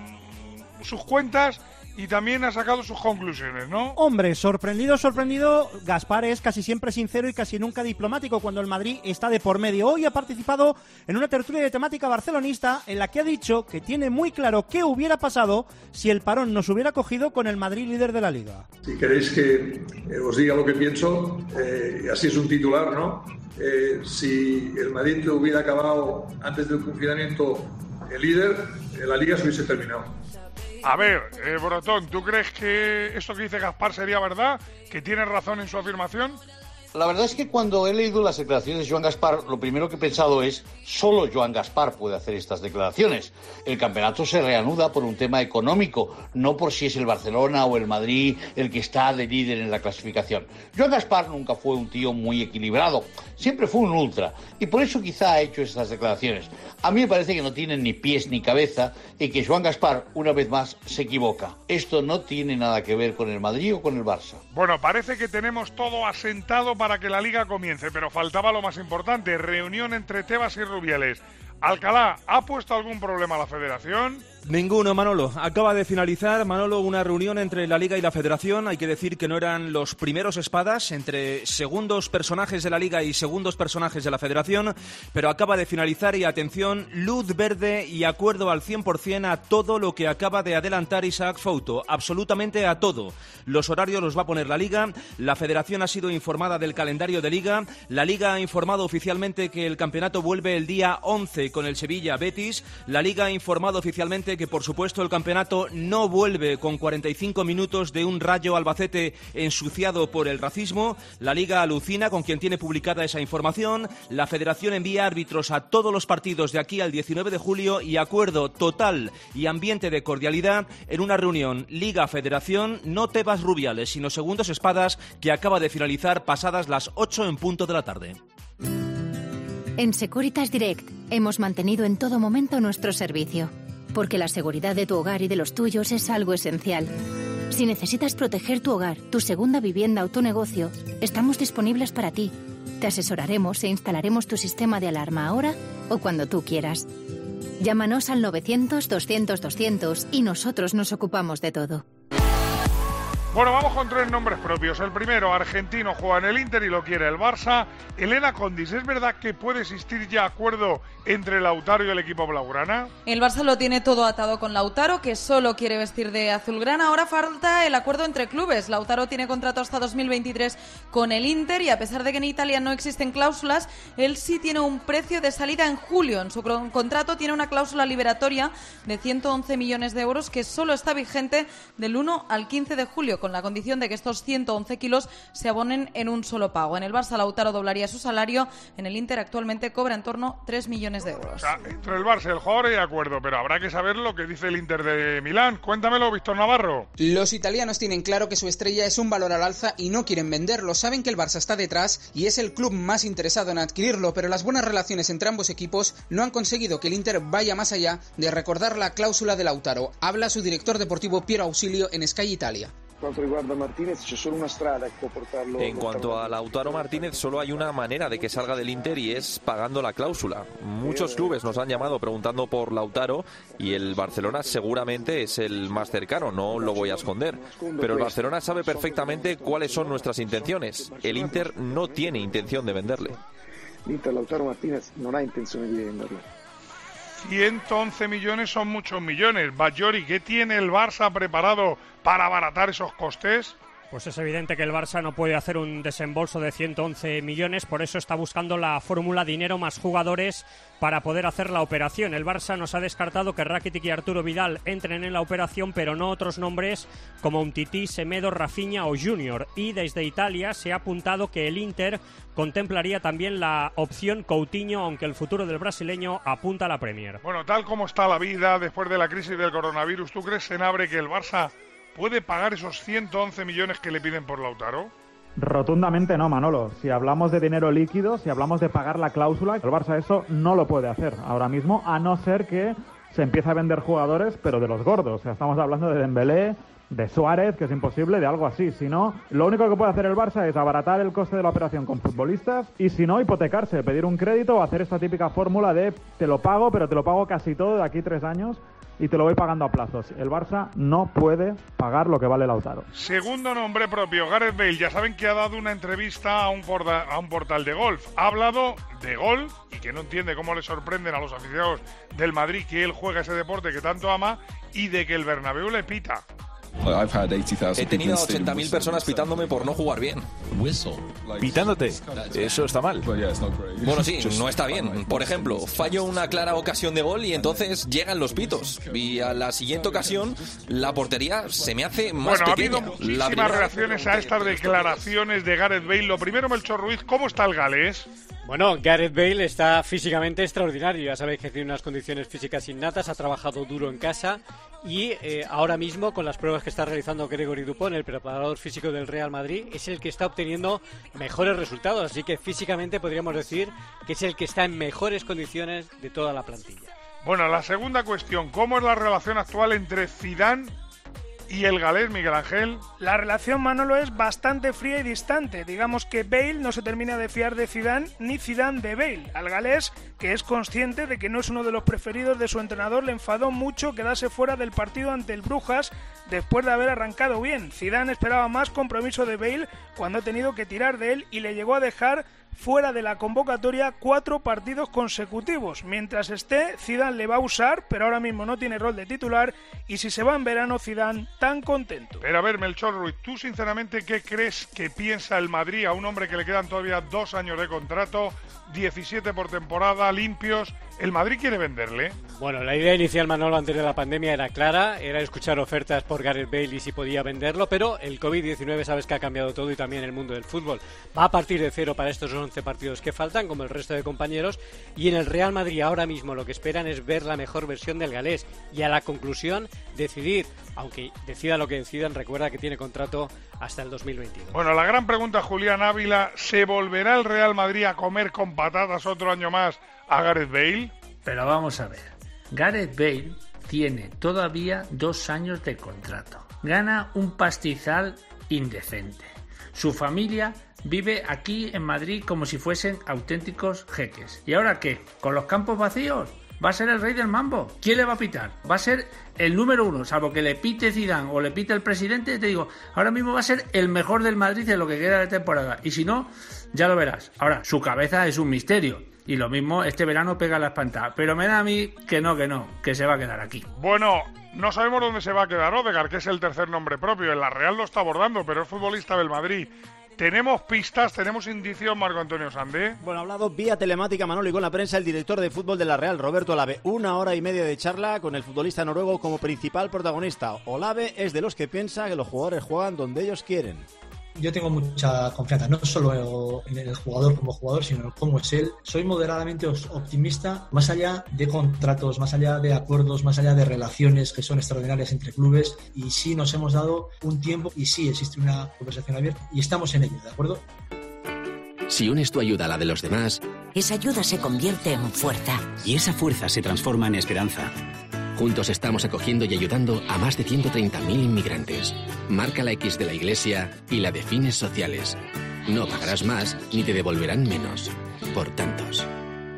sus cuentas y también ha sacado sus conclusiones, ¿no? Hombre, sorprendido, sorprendido, Gaspar es casi siempre sincero y casi nunca diplomático cuando el Madrid está de por medio. Hoy ha participado en una tertulia de temática barcelonista en la que ha dicho que tiene muy claro qué hubiera pasado si el parón nos hubiera cogido con el Madrid líder de la Liga. Si queréis que eh, os diga lo que pienso, eh, así es un titular, ¿no? Eh, si el Madrid hubiera acabado antes del confinamiento el líder, eh, la Liga se hubiese terminado. A ver, eh, Brotón, ¿tú crees que esto que dice Gaspar sería verdad? ¿Que tiene razón en su afirmación? La verdad es que cuando he leído las declaraciones de Joan Gaspar, lo primero que he pensado es, solo Joan Gaspar puede hacer estas declaraciones. El campeonato se reanuda por un tema económico, no por si es el Barcelona o el Madrid el que está de líder en la clasificación. Joan Gaspar nunca fue un tío muy equilibrado, siempre fue un ultra, y por eso quizá ha hecho estas declaraciones. A mí me parece que no tienen ni pies ni cabeza y que Joan Gaspar, una vez más, se equivoca. Esto no tiene nada que ver con el Madrid o con el Barça. Bueno, parece que tenemos todo asentado para que la Liga comience, pero faltaba lo más importante, reunión entre Tebas y Rubiales. ¿Alcalá ha puesto algún problema a la Federación? Ninguno, Manolo. Acaba de finalizar, Manolo, una reunión entre la Liga y la Federación. Hay que decir que no eran los primeros espadas entre segundos personajes de la Liga y segundos personajes de la Federación, pero acaba de finalizar y, atención, luz verde y acuerdo al cien por ciento a todo lo que acaba de adelantar Isaac Fouto. Absolutamente a todo. Los horarios los va a poner la Liga. La Federación ha sido informada del calendario de Liga. La Liga ha informado oficialmente que el campeonato vuelve el día once con el Sevilla Betis. La Liga ha informado oficialmente que, por supuesto, el campeonato no vuelve con cuarenta y cinco minutos de un Rayo Albacete ensuciado por el racismo. La Liga alucina con quien tiene publicada esa información. La Federación envía árbitros a todos los partidos de aquí al diecinueve de julio y acuerdo total y ambiente de cordialidad en una reunión Liga-Federación, no Tebas Rubiales, sino segundos espadas, que acaba de finalizar pasadas las ocho en punto de la tarde. En Securitas Direct hemos mantenido en todo momento nuestro servicio, porque la seguridad de tu hogar y de los tuyos es algo esencial. Si necesitas proteger tu hogar, tu segunda vivienda o tu negocio, estamos disponibles para ti. Te asesoraremos e instalaremos tu sistema de alarma ahora o cuando tú quieras. Llámanos al novecientos, doscientos, doscientos y nosotros nos ocupamos de todo. Bueno, vamos con tres nombres propios. El primero, argentino, juega en el Inter y lo quiere el Barça. Elena Condis, ¿es verdad que puede existir ya acuerdo entre Lautaro y el equipo blaugrana? El Barça lo tiene todo atado con Lautaro, que solo quiere vestir de azulgrana. Ahora falta el acuerdo entre clubes. Lautaro tiene contrato hasta dos mil veintitrés con el Inter y, a pesar de que en Italia no existen cláusulas, él sí tiene un precio de salida en julio. En su contrato tiene una cláusula liberatoria de ciento once millones de euros que solo está vigente del uno al quince de julio, con la condición de que estos ciento once kilos se abonen en un solo pago. En el Barça, Lautaro doblaría su salario. En el Inter actualmente cobra en torno a tres millones de euros. O sea, entre el Barça y el jugador hay de acuerdo, pero habrá que saber lo que dice el Inter de Milán. Cuéntamelo, Víctor Navarro. Los italianos tienen claro que su estrella es un valor al alza y no quieren venderlo. Saben que el Barça está detrás y es el club más interesado en adquirirlo, pero las buenas relaciones entre ambos equipos no han conseguido que el Inter vaya más allá de recordar la cláusula de Lautaro. Habla su director deportivo Piero Ausilio en Sky Italia. En cuanto a Lautaro Martínez, solo hay una manera de que salga del Inter y es pagando la cláusula. Muchos clubes nos han llamado preguntando por Lautaro y el Barcelona seguramente es el más cercano, no lo voy a esconder. Pero el Barcelona sabe perfectamente cuáles son nuestras intenciones. El Inter no tiene intención de venderle. L'Inter Lautaro Martínez no ha intención de venderle. ciento once millones son muchos millones. Bajori, ¿qué tiene el Barça preparado para abaratar esos costes? Pues es evidente que el Barça no puede hacer un desembolso de ciento once millones, por eso está buscando la fórmula dinero más jugadores para poder hacer la operación. El Barça nos ha descartado que Rakitic y Arturo Vidal entren en la operación, pero no otros nombres como Umtiti, Semedo, Rafinha o Junior. Y desde Italia se ha apuntado que el Inter contemplaría también la opción Coutinho, aunque el futuro del brasileño apunta a la Premier. Bueno, tal como está la vida después de la crisis del coronavirus, ¿tú crees, Senabre, que el Barça puede pagar esos ciento once millones que le piden por Lautaro? Rotundamente no, Manolo. Si hablamos de dinero líquido, si hablamos de pagar la cláusula, el Barça eso no lo puede hacer ahora mismo, a no ser que se empiece a vender jugadores, pero de los gordos. O sea, estamos hablando de Dembélé, de Suárez, que es imposible, de algo así. Si no, lo único que puede hacer el Barça es abaratar el coste de la operación con futbolistas y, si no, hipotecarse, pedir un crédito o hacer esta típica fórmula de te lo pago, pero te lo pago casi todo de aquí tres años y te lo voy pagando a plazos. El Barça no puede pagar lo que vale Lautaro. Segundo nombre propio, Gareth Bale. Ya saben que ha dado una entrevista a un, porda, a un portal de golf. Ha hablado de golf y que no entiende cómo le sorprenden a los aficionados del Madrid que él juega ese deporte que tanto ama y de que el Bernabéu le pita. He tenido ochenta mil personas pitándome por no jugar bien. ¿Pitándote? Eso está mal. Bueno, sí, no está bien. Por ejemplo, fallo una clara ocasión de gol y entonces llegan los pitos. Y a la siguiente ocasión, la portería se me hace más bueno, pequeña. Bueno, ha habido muchísimas primera... reacciones a estas declaraciones de Gareth Bale. Lo primero, Melchor Ruiz, ¿cómo está el galés? Bueno, Gareth Bale está físicamente extraordinario. Ya sabéis que tiene unas condiciones físicas innatas, ha trabajado duro en casa y eh, ahora mismo con las pruebas que está realizando Gregory Dupont, el preparador físico del Real Madrid, es el que está obteniendo mejores resultados. Así que físicamente podríamos decir que es el que está en mejores condiciones de toda la plantilla. Bueno, la segunda cuestión, ¿cómo es la relación actual entre Zidane y el galés, Miguel Ángel. La relación, Manolo, es bastante fría y distante. Digamos que Bale no se termina de fiar de Zidane ni Zidane de Bale. Al galés, que es consciente de que no es uno de los preferidos de su entrenador, le enfadó mucho quedarse fuera del partido ante el Brujas después de haber arrancado bien. Zidane esperaba más compromiso de Bale cuando ha tenido que tirar de él y le llegó a dejar fuera de la convocatoria cuatro partidos consecutivos. Mientras esté, Zidane le va a usar, pero ahora mismo no tiene rol de titular, y si se va en verano, Zidane tan contento. Pero a ver, Melchor Ruiz, ¿tú sinceramente qué crees que piensa el Madrid a un hombre que le quedan todavía dos años de contrato, diecisiete por temporada, limpios? ¿El Madrid quiere venderle? Bueno, la idea inicial, Manolo, antes de la pandemia era clara, era escuchar ofertas por Gareth Bale y si podía venderlo, pero el covid diecinueve sabes que ha cambiado todo y también el mundo del fútbol. Va a partir de cero para estos once partidos que faltan, como el resto de compañeros, y en el Real Madrid ahora mismo lo que esperan es ver la mejor versión del galés y a la conclusión decidir, aunque decida lo que decidan, recuerda que tiene contrato hasta el dos mil veintidós. Bueno, la gran pregunta, Julián Ávila, ¿se volverá el Real Madrid a comer con patatas otro año más a Gareth Bale? Pero vamos a ver, Gareth Bale tiene todavía dos años de contrato, gana un pastizal indecente, su familia vive aquí en Madrid como si fuesen auténticos jeques. ¿Y ahora qué? ¿Con los campos vacíos? ¿Va a ser el rey del mambo? ¿Quién le va a pitar? Va a ser el número uno, salvo que le pite Zidane o le pite el presidente. Te digo, ahora mismo va a ser el mejor del Madrid en lo que queda de temporada. Y si no, ya lo verás. Ahora, su cabeza es un misterio. Y lo mismo, este verano pega la espantada. Pero me da a mí que no, que no, que se va a quedar aquí. Bueno, no sabemos dónde se va a quedar Odegaard, que es el tercer nombre propio. En la Real lo está abordando, pero es futbolista del Madrid. ¿Tenemos pistas, tenemos indicios, Marco Antonio Sandé? Bueno, ha hablado vía telemática, Manolo, y con la prensa, el director de fútbol de la Real, Roberto Olave. Una hora y media de charla con el futbolista noruego como principal protagonista. Olave es de los que piensa que los jugadores juegan donde ellos quieren. Yo tengo mucha confianza, no solo en el jugador como jugador, sino en cómo es él. Soy moderadamente optimista, más allá de contratos, más allá de acuerdos, más allá de relaciones que son extraordinarias entre clubes, y sí nos hemos dado un tiempo y sí existe una conversación abierta y estamos en ello, ¿de acuerdo? Si unes tu ayuda a la de los demás, esa ayuda se convierte en fuerza. Y esa fuerza se transforma en esperanza. Juntos estamos acogiendo y ayudando a más de ciento treinta mil inmigrantes. Marca la X de la Iglesia y la de fines sociales. No pagarás más ni te devolverán menos. Por tantos.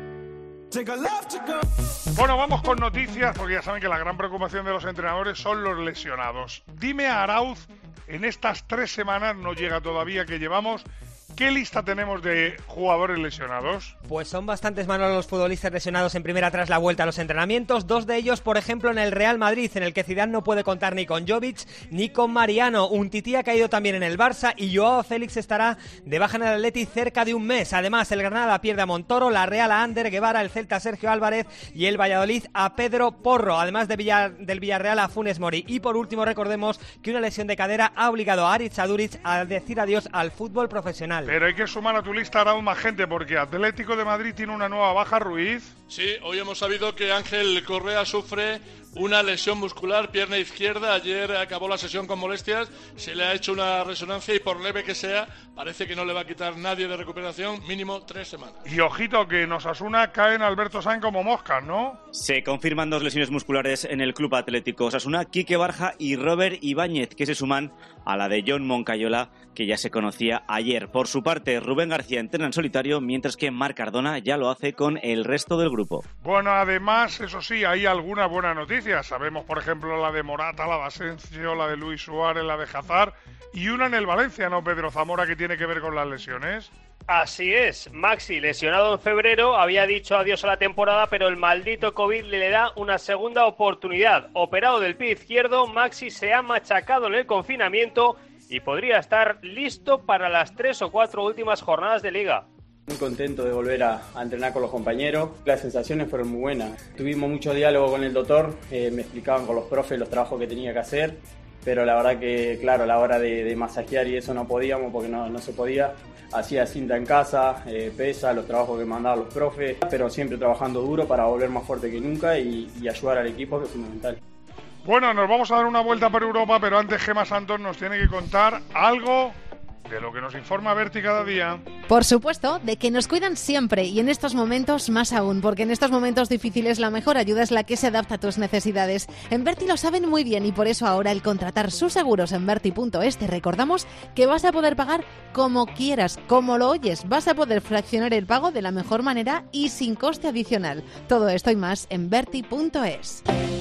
Bueno, vamos con noticias, porque ya saben que la gran preocupación de los entrenadores son los lesionados. Dime a Arauz, en estas tres semanas, no llega todavía que llevamos, ¿qué lista tenemos de jugadores lesionados? Pues son bastantes, Manolo, los futbolistas lesionados en primera tras la vuelta a los entrenamientos. Dos de ellos, por ejemplo, en el Real Madrid, en el que Zidane no puede contar ni con Jovic ni con Mariano. Umtiti ha caído también en el Barça y Joao Félix estará de baja en el Atleti cerca de un mes. Además, el Granada pierde a Montoro, la Real a Ander Guevara, el Celta a Sergio Álvarez y el Valladolid a Pedro Porro. Además de Villar, del Villarreal a Funes Mori. Y por último, recordemos que una lesión de cadera ha obligado a Aritz Aduriz a decir adiós al fútbol profesional. Pero hay que sumar a tu lista ahora más gente, porque Atlético de Madrid tiene una nueva baja, Ruiz. Sí, hoy hemos sabido que Ángel Correa sufre una lesión muscular, pierna izquierda. Ayer acabó la sesión con molestias, se le ha hecho una resonancia y por leve que sea, parece que no le va a quitar nadie de recuperación, mínimo tres semanas. Y ojito, que en Osasuna caen Alberto Sainz como moscas, ¿no? Se confirman dos lesiones musculares en el Club Atlético Osasuna, Quique Barja y Robert Ibáñez, que se suman a la de John Moncayola, que ya se conocía ayer. Por su parte, Rubén García entrena en solitario, mientras que Marc Cardona ya lo hace con el resto del grupo. Bueno, además, eso sí, hay alguna buena noticia. Sabemos, por ejemplo, la de Morata, la de Asensio, la de Luis Suárez, la de Hazard, y una en el Valencia, ¿no, Pedro Zamora, que tiene que ver con las lesiones? Así es, Maxi, lesionado en febrero, había dicho adiós a la temporada, pero el maldito COVID le da una segunda oportunidad. Operado del pie izquierdo, Maxi se ha machacado en el confinamiento y podría estar listo para las tres o cuatro últimas jornadas de Liga. Muy contento de volver a, a entrenar con los compañeros. Las sensaciones fueron muy buenas. Tuvimos mucho diálogo con el doctor, eh, me explicaban con los profes los trabajos que tenía que hacer, pero la verdad que, claro, a la hora de, de masajear y eso no podíamos porque no, no se podía. Hacía cinta en casa, eh, pesa, los trabajos que mandaban los profes, pero siempre trabajando duro para volver más fuerte que nunca y, y ayudar al equipo, que es fundamental. Bueno, nos vamos a dar una vuelta por Europa, pero antes Gemma Santos nos tiene que contar algo de lo que nos informa Berti cada día. Por supuesto, de que nos cuidan siempre y en estos momentos más aún, porque en estos momentos difíciles la mejor ayuda es la que se adapta a tus necesidades. En Berti lo saben muy bien y por eso ahora al contratar sus seguros en Berti punto es te recordamos que vas a poder pagar como quieras, como lo oyes. Vas a poder fraccionar el pago de la mejor manera y sin coste adicional. Todo esto y más en Berti punto es.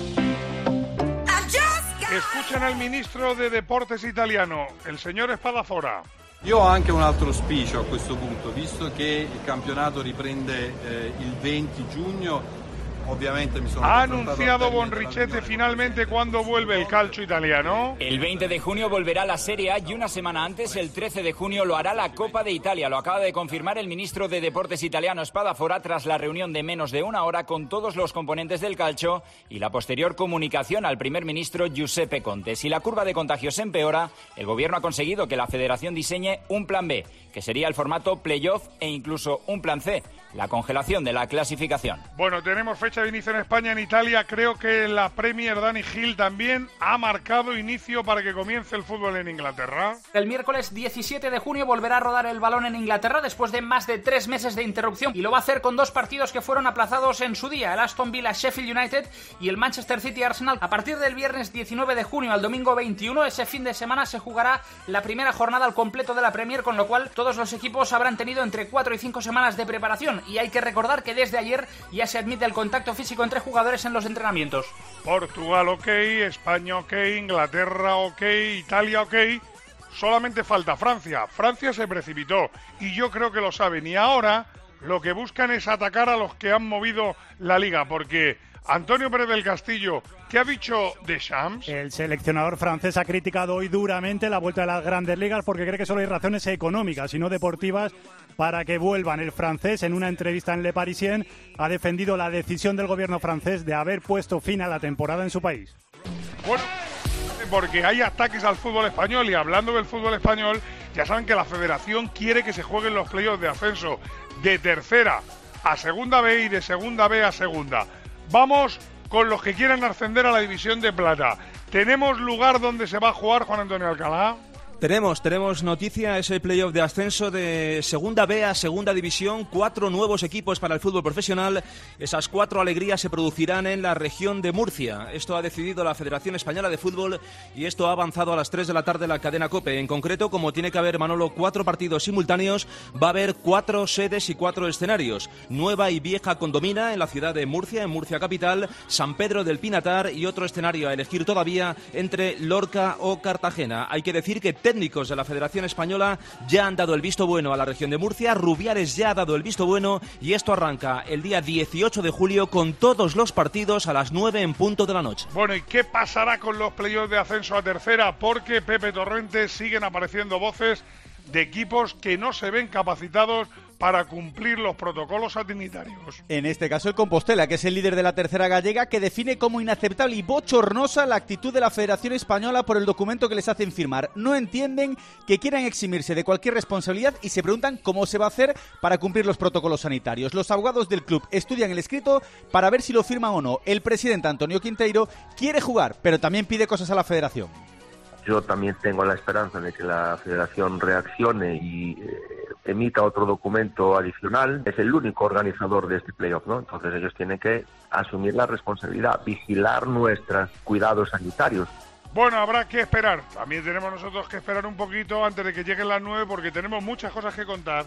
Escuchan al ministro de Deportes italiano, el señor Spadafora. Io ho anche un altro auspicio a questo punto, visto che il campionato riprende eh, il venti giugno. Obviamente mi sono ha anunciado Bonrichetti finalmente cuándo vuelve el calcio italiano. El veinte de junio volverá la Serie A y una semana antes, el trece de junio, lo hará la Copa de Italia. Lo acaba de confirmar el ministro de Deportes italiano Spadafora tras la reunión de menos de una hora con todos los componentes del calcio y la posterior comunicación al primer ministro Giuseppe Conte. Si la curva de contagios empeora, el gobierno ha conseguido que la federación diseñe un plan B, que sería el formato playoff e incluso un plan C, la congelación de la clasificación. Bueno, tenemos fecha de inicio en España, en Italia. Creo que la Premier, Dani Gil, también ha marcado inicio para que comience el fútbol en Inglaterra. El miércoles diecisiete de junio volverá a rodar el balón en Inglaterra después de más de tres meses de interrupción y lo va a hacer con dos partidos que fueron aplazados en su día, el Aston Villa Sheffield United y el Manchester City Arsenal. A partir del viernes diecinueve de junio al domingo veintiuno, ese fin de semana se jugará la primera jornada al completo de la Premier, con lo cual todos los equipos habrán tenido entre cuatro y cinco semanas de preparación y hay que recordar que desde ayer ya se admite el contacto físico entre jugadores en los entrenamientos. Portugal ok, España ok, Inglaterra ok, Italia ok, solamente falta Francia. Francia se precipitó y yo creo que lo saben y ahora lo que buscan es atacar a los que han movido la liga, porque Antonio Pérez del Castillo, ¿qué ha dicho Deschamps? El seleccionador francés ha criticado hoy duramente la vuelta de las grandes ligas porque cree que solo hay razones económicas y no deportivas para que vuelvan. El francés, en una entrevista en Le Parisien, ha defendido la decisión del gobierno francés de haber puesto fin a la temporada en su país. Bueno, porque hay ataques al fútbol español y hablando del fútbol español, ya saben que la federación quiere que se jueguen los playoffs de ascenso de tercera a segunda B y de segunda B a segunda. Vamos con los que quieren ascender a la división de plata. ¿Tenemos lugar donde se va a jugar, Juan Antonio Alcalá? Tenemos, tenemos noticia, ese playoff de ascenso de Segunda B a Segunda División, cuatro nuevos equipos para el fútbol profesional. Esas cuatro alegrías se producirán en la región de Murcia. Esto ha decidido la Federación Española de Fútbol y esto ha avanzado a las tres de la tarde en la cadena COPE. En concreto, como tiene que haber, Manolo, cuatro partidos simultáneos, va a haber cuatro sedes y cuatro escenarios. Nueva y Vieja Condomina en la ciudad de Murcia, en Murcia capital, San Pedro del Pinatar y otro escenario a elegir todavía entre Lorca o Cartagena. Hay que decir que técnicos de la Federación Española ya han dado el visto bueno a la región de Murcia, Rubiales ya ha dado el visto bueno y esto arranca el día dieciocho de julio con todos los partidos a las nueve en punto de la noche. Bueno, ¿y qué pasará con los playoffs de ascenso a tercera? Porque Pepe Torrente siguen apareciendo voces de equipos que no se ven capacitados para cumplir los protocolos sanitarios. En este caso el Compostela, que es el líder de la tercera gallega, que define como inaceptable y bochornosa la actitud de la Federación Española por el documento que les hacen firmar. No entienden que quieran eximirse de cualquier responsabilidad y se preguntan cómo se va a hacer para cumplir los protocolos sanitarios. Los abogados del club estudian el escrito para ver si lo firman o no. El presidente Antonio Quinteiro quiere jugar, pero también pide cosas a la Federación. Yo también tengo la esperanza de que la Federación reaccione y eh, emita otro documento adicional. Es el único organizador de este playoff, ¿no? Entonces ellos tienen que asumir la responsabilidad, vigilar nuestros cuidados sanitarios. Bueno, habrá que esperar. También tenemos nosotros que esperar un poquito antes de que lleguen las nueve porque tenemos muchas cosas que contar.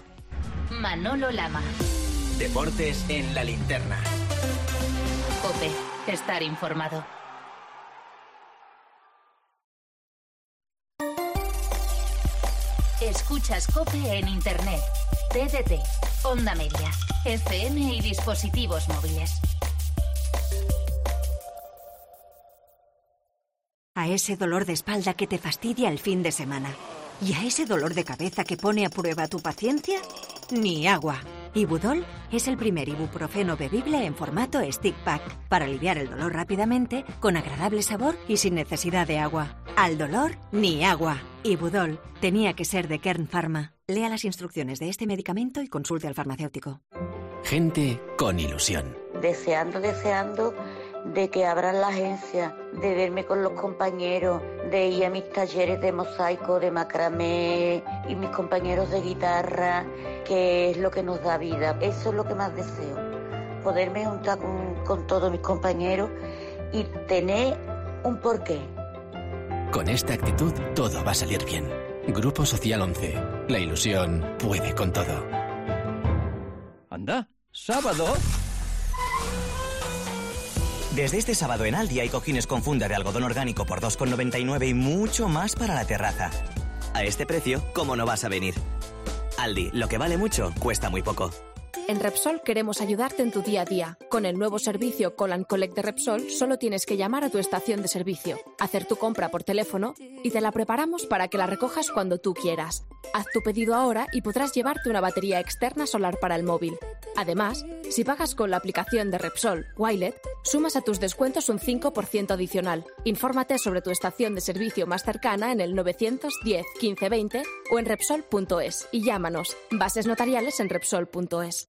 Manolo Lama. Deportes en la linterna. COPE. Estar informado. Escuchas COPE en Internet, T D T, Onda Media, F M y dispositivos móviles. A ese dolor de espalda que te fastidia el fin de semana. ¿Y a ese dolor de cabeza que pone a prueba tu paciencia? Ni agua. Ibudol es el primer ibuprofeno bebible en formato stick pack para aliviar el dolor rápidamente, con agradable sabor y sin necesidad de agua. Al dolor, ni agua. Ibudol tenía que ser de Kern Pharma. Lea las instrucciones de este medicamento y consulte al farmacéutico. Gente con ilusión. Deseando, deseando de que abran la agencia, de verme con los compañeros, de ir a mis talleres de mosaico, de macramé y mis compañeros de guitarra, que es lo que nos da vida. Eso es lo que más deseo, poderme juntar con, con todos mis compañeros y tener un porqué. Con esta actitud todo va a salir bien. Grupo Social once. La ilusión puede con todo. Anda, ¿sábado? Desde este sábado en Aldi hay cojines con funda de algodón orgánico por dos con noventa y nueve y mucho más para la terraza. A este precio, ¿cómo no vas a venir? Aldi, lo que vale mucho, cuesta muy poco. En Repsol queremos ayudarte en tu día a día. Con el nuevo servicio Call and Collect de Repsol, solo tienes que llamar a tu estación de servicio, hacer tu compra por teléfono y te la preparamos para que la recojas cuando tú quieras. Haz tu pedido ahora y podrás llevarte una batería externa solar para el móvil. Además, si pagas con la aplicación de Repsol Wilet, sumas a tus descuentos un cinco por ciento adicional. Infórmate sobre tu estación de servicio más cercana en el novecientos diez quince veinte o en Repsol punto es y llámanos. Bases notariales en Repsol punto es.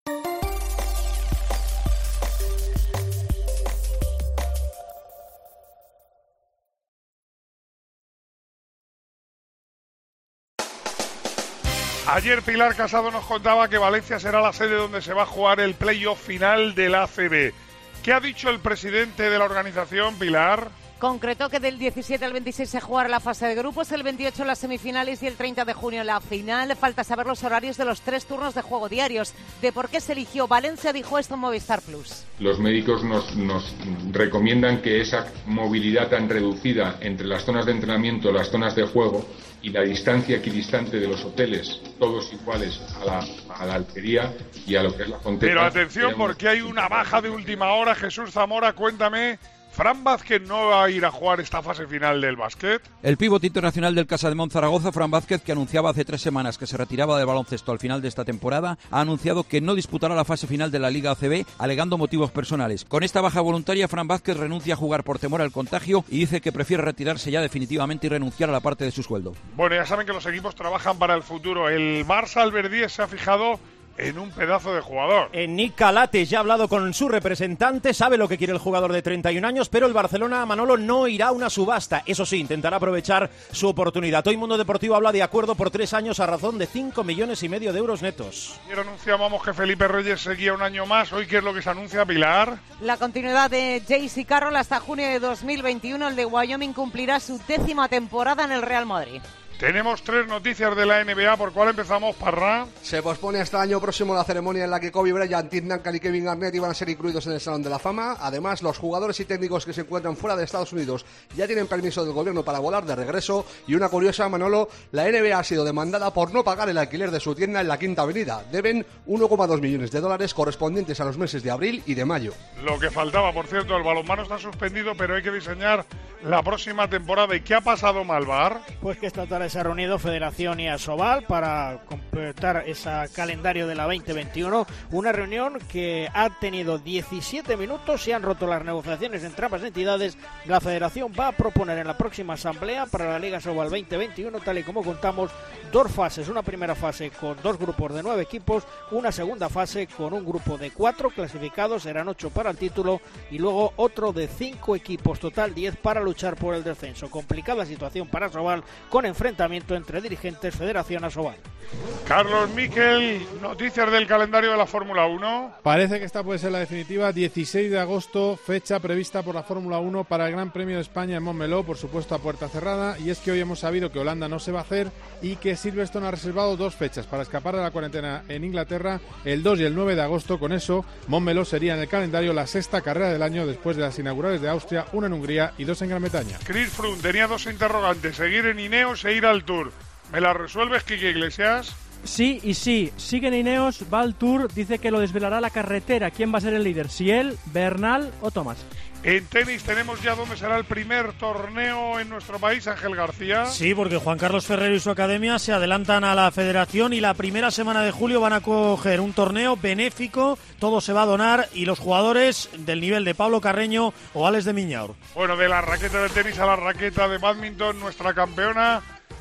Ayer Pilar Casado nos contaba que Valencia será la sede donde se va a jugar el playoff final del A C B. ¿Qué ha dicho el presidente de la organización, Pilar? Concretó que del diecisiete al veintiséis se jugará la fase de grupos, el veintiocho las semifinales y el treinta de junio la final. Falta saber los horarios de los tres turnos de juego diarios. De por qué se eligió Valencia, dijo esto en Movistar Plus. Los médicos nos, nos recomiendan que esa movilidad tan reducida entre las zonas de entrenamiento, las zonas de juego y la distancia equidistante de los hoteles, todos iguales a la, a la alquería y a lo que es la frontera. Pero atención, porque hay una baja de última hora. Jesús Zamora, cuéntame. ¿Fran Vázquez no va a ir a jugar esta fase final del básquet? El pívot internacional del Casademont Zaragoza, Fran Vázquez, que anunciaba hace tres semanas que se retiraba del baloncesto al final de esta temporada, ha anunciado que no disputará la fase final de la Liga A C B, alegando motivos personales. Con esta baja voluntaria, Fran Vázquez renuncia a jugar por temor al contagio y dice que prefiere retirarse ya definitivamente y renunciar a la parte de su sueldo. Bueno, ya saben que los equipos trabajan para el futuro. El Barça Alberdies se ha fijado en un pedazo de jugador. En Nick Calates ya ha hablado con su representante, sabe lo que quiere el jugador de treinta y un años, pero el Barcelona, Manolo, no irá a una subasta. Eso sí, intentará aprovechar su oportunidad. Hoy Mundo Deportivo habla de acuerdo por tres años a razón de cinco millones y medio de euros netos. Ayer anunciábamos que Felipe Reyes seguía un año más. Hoy, ¿qué es lo que se anuncia, Pilar? La continuidad de Jaycee Carroll hasta junio de dos mil veintiuno. El de Wyoming cumplirá su décima temporada en el Real Madrid. Tenemos tres noticias de la N B A. ¿Por cuál empezamos, Parra? Se pospone hasta el año próximo la ceremonia en la que Kobe Bryant, Tim Duncan y Kevin Garnett iban a ser incluidos en el Salón de la Fama. Además, los jugadores y técnicos que se encuentran fuera de Estados Unidos ya tienen permiso del gobierno para volar de regreso. Y una curiosa, Manolo, la N B A ha sido demandada por no pagar el alquiler de su tienda en la Quinta Avenida. Deben uno coma dos millones de dólares correspondientes a los meses de abril y de mayo. Lo que faltaba, por cierto, el balonmano está suspendido, pero hay que diseñar la próxima temporada. ¿Y qué ha pasado, Malvar? Pues que esta tarde se ha reunido Federación y Asobal para completar ese calendario de la veinte veintiuno, una reunión que ha tenido diecisiete minutos y han roto las negociaciones entre ambas entidades. La Federación va a proponer en la próxima asamblea para la Liga Asobal veinte veintiuno, tal y como contamos, dos fases, una primera fase con dos grupos de nueve equipos, una segunda fase con un grupo de cuatro clasificados, serán ocho para el título, y luego otro de cinco equipos, total diez para luchar por el descenso. Complicada situación para Asobal, con enfrentamiento entre dirigentes Federación Asobal. Carlos Miquel, noticias del calendario de la Fórmula uno. Parece que esta puede ser la definitiva. dieciséis de agosto, fecha prevista por la Fórmula uno para el Gran Premio de España en Montmeló, por supuesto a puerta cerrada. Y es que hoy hemos sabido que Holanda no se va a hacer y que Silverstone ha reservado dos fechas para escapar de la cuarentena en Inglaterra, el dos y el nueve de agosto. Con eso, Montmeló sería en el calendario la sexta carrera del año después de las inaugurales de Austria, una en Hungría y dos en Gran Bretaña. Chris Froome tenía dos interrogantes: seguir en Ineos e ir al Tour. ¿Me la resuelves, Quique Iglesias? Sí y sí. Sigue en Ineos, va al Tour, dice que lo desvelará la carretera. ¿Quién va a ser el líder? ¿Si él, Bernal o Thomas? En tenis tenemos ya dónde será el primer torneo en nuestro país, Ángel García. Sí, porque Juan Carlos Ferrero y su academia se adelantan a la federación y la primera semana de julio van a coger un torneo benéfico, todo se va a donar y los jugadores del nivel de Pablo Carreño o Alex de Miñaur. Bueno, de la raqueta de tenis a la raqueta de bádminton, nuestra campeona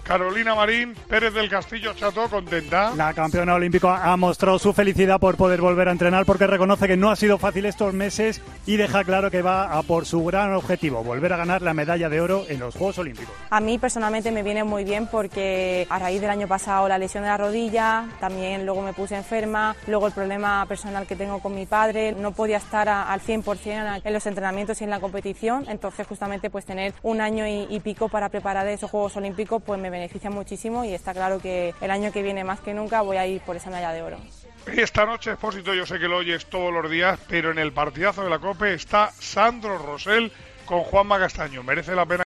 Carolina Marín, Pérez del Castillo Chato, ¿contenta? La campeona olímpica ha mostrado su felicidad por poder volver a entrenar, porque reconoce que no ha sido fácil estos meses y deja claro que va a por su gran objetivo, volver a ganar la medalla de oro en los Juegos Olímpicos. A mí personalmente me viene muy bien porque a raíz del año pasado la lesión de la rodilla, también luego me puse enferma, luego el problema personal que tengo con mi padre, no podía estar a, al cien por ciento en los entrenamientos y en la competición, entonces justamente pues tener un año y, y pico para preparar esos Juegos Olímpicos pues me beneficia muchísimo y está claro que el año que viene más que nunca voy a ir por esa medalla de oro. Esta noche, Expósito, yo sé que lo oyes todos los días, pero en el partidazo de la COPE está Sandro Rosell con Juanma Castaño. Merece la pena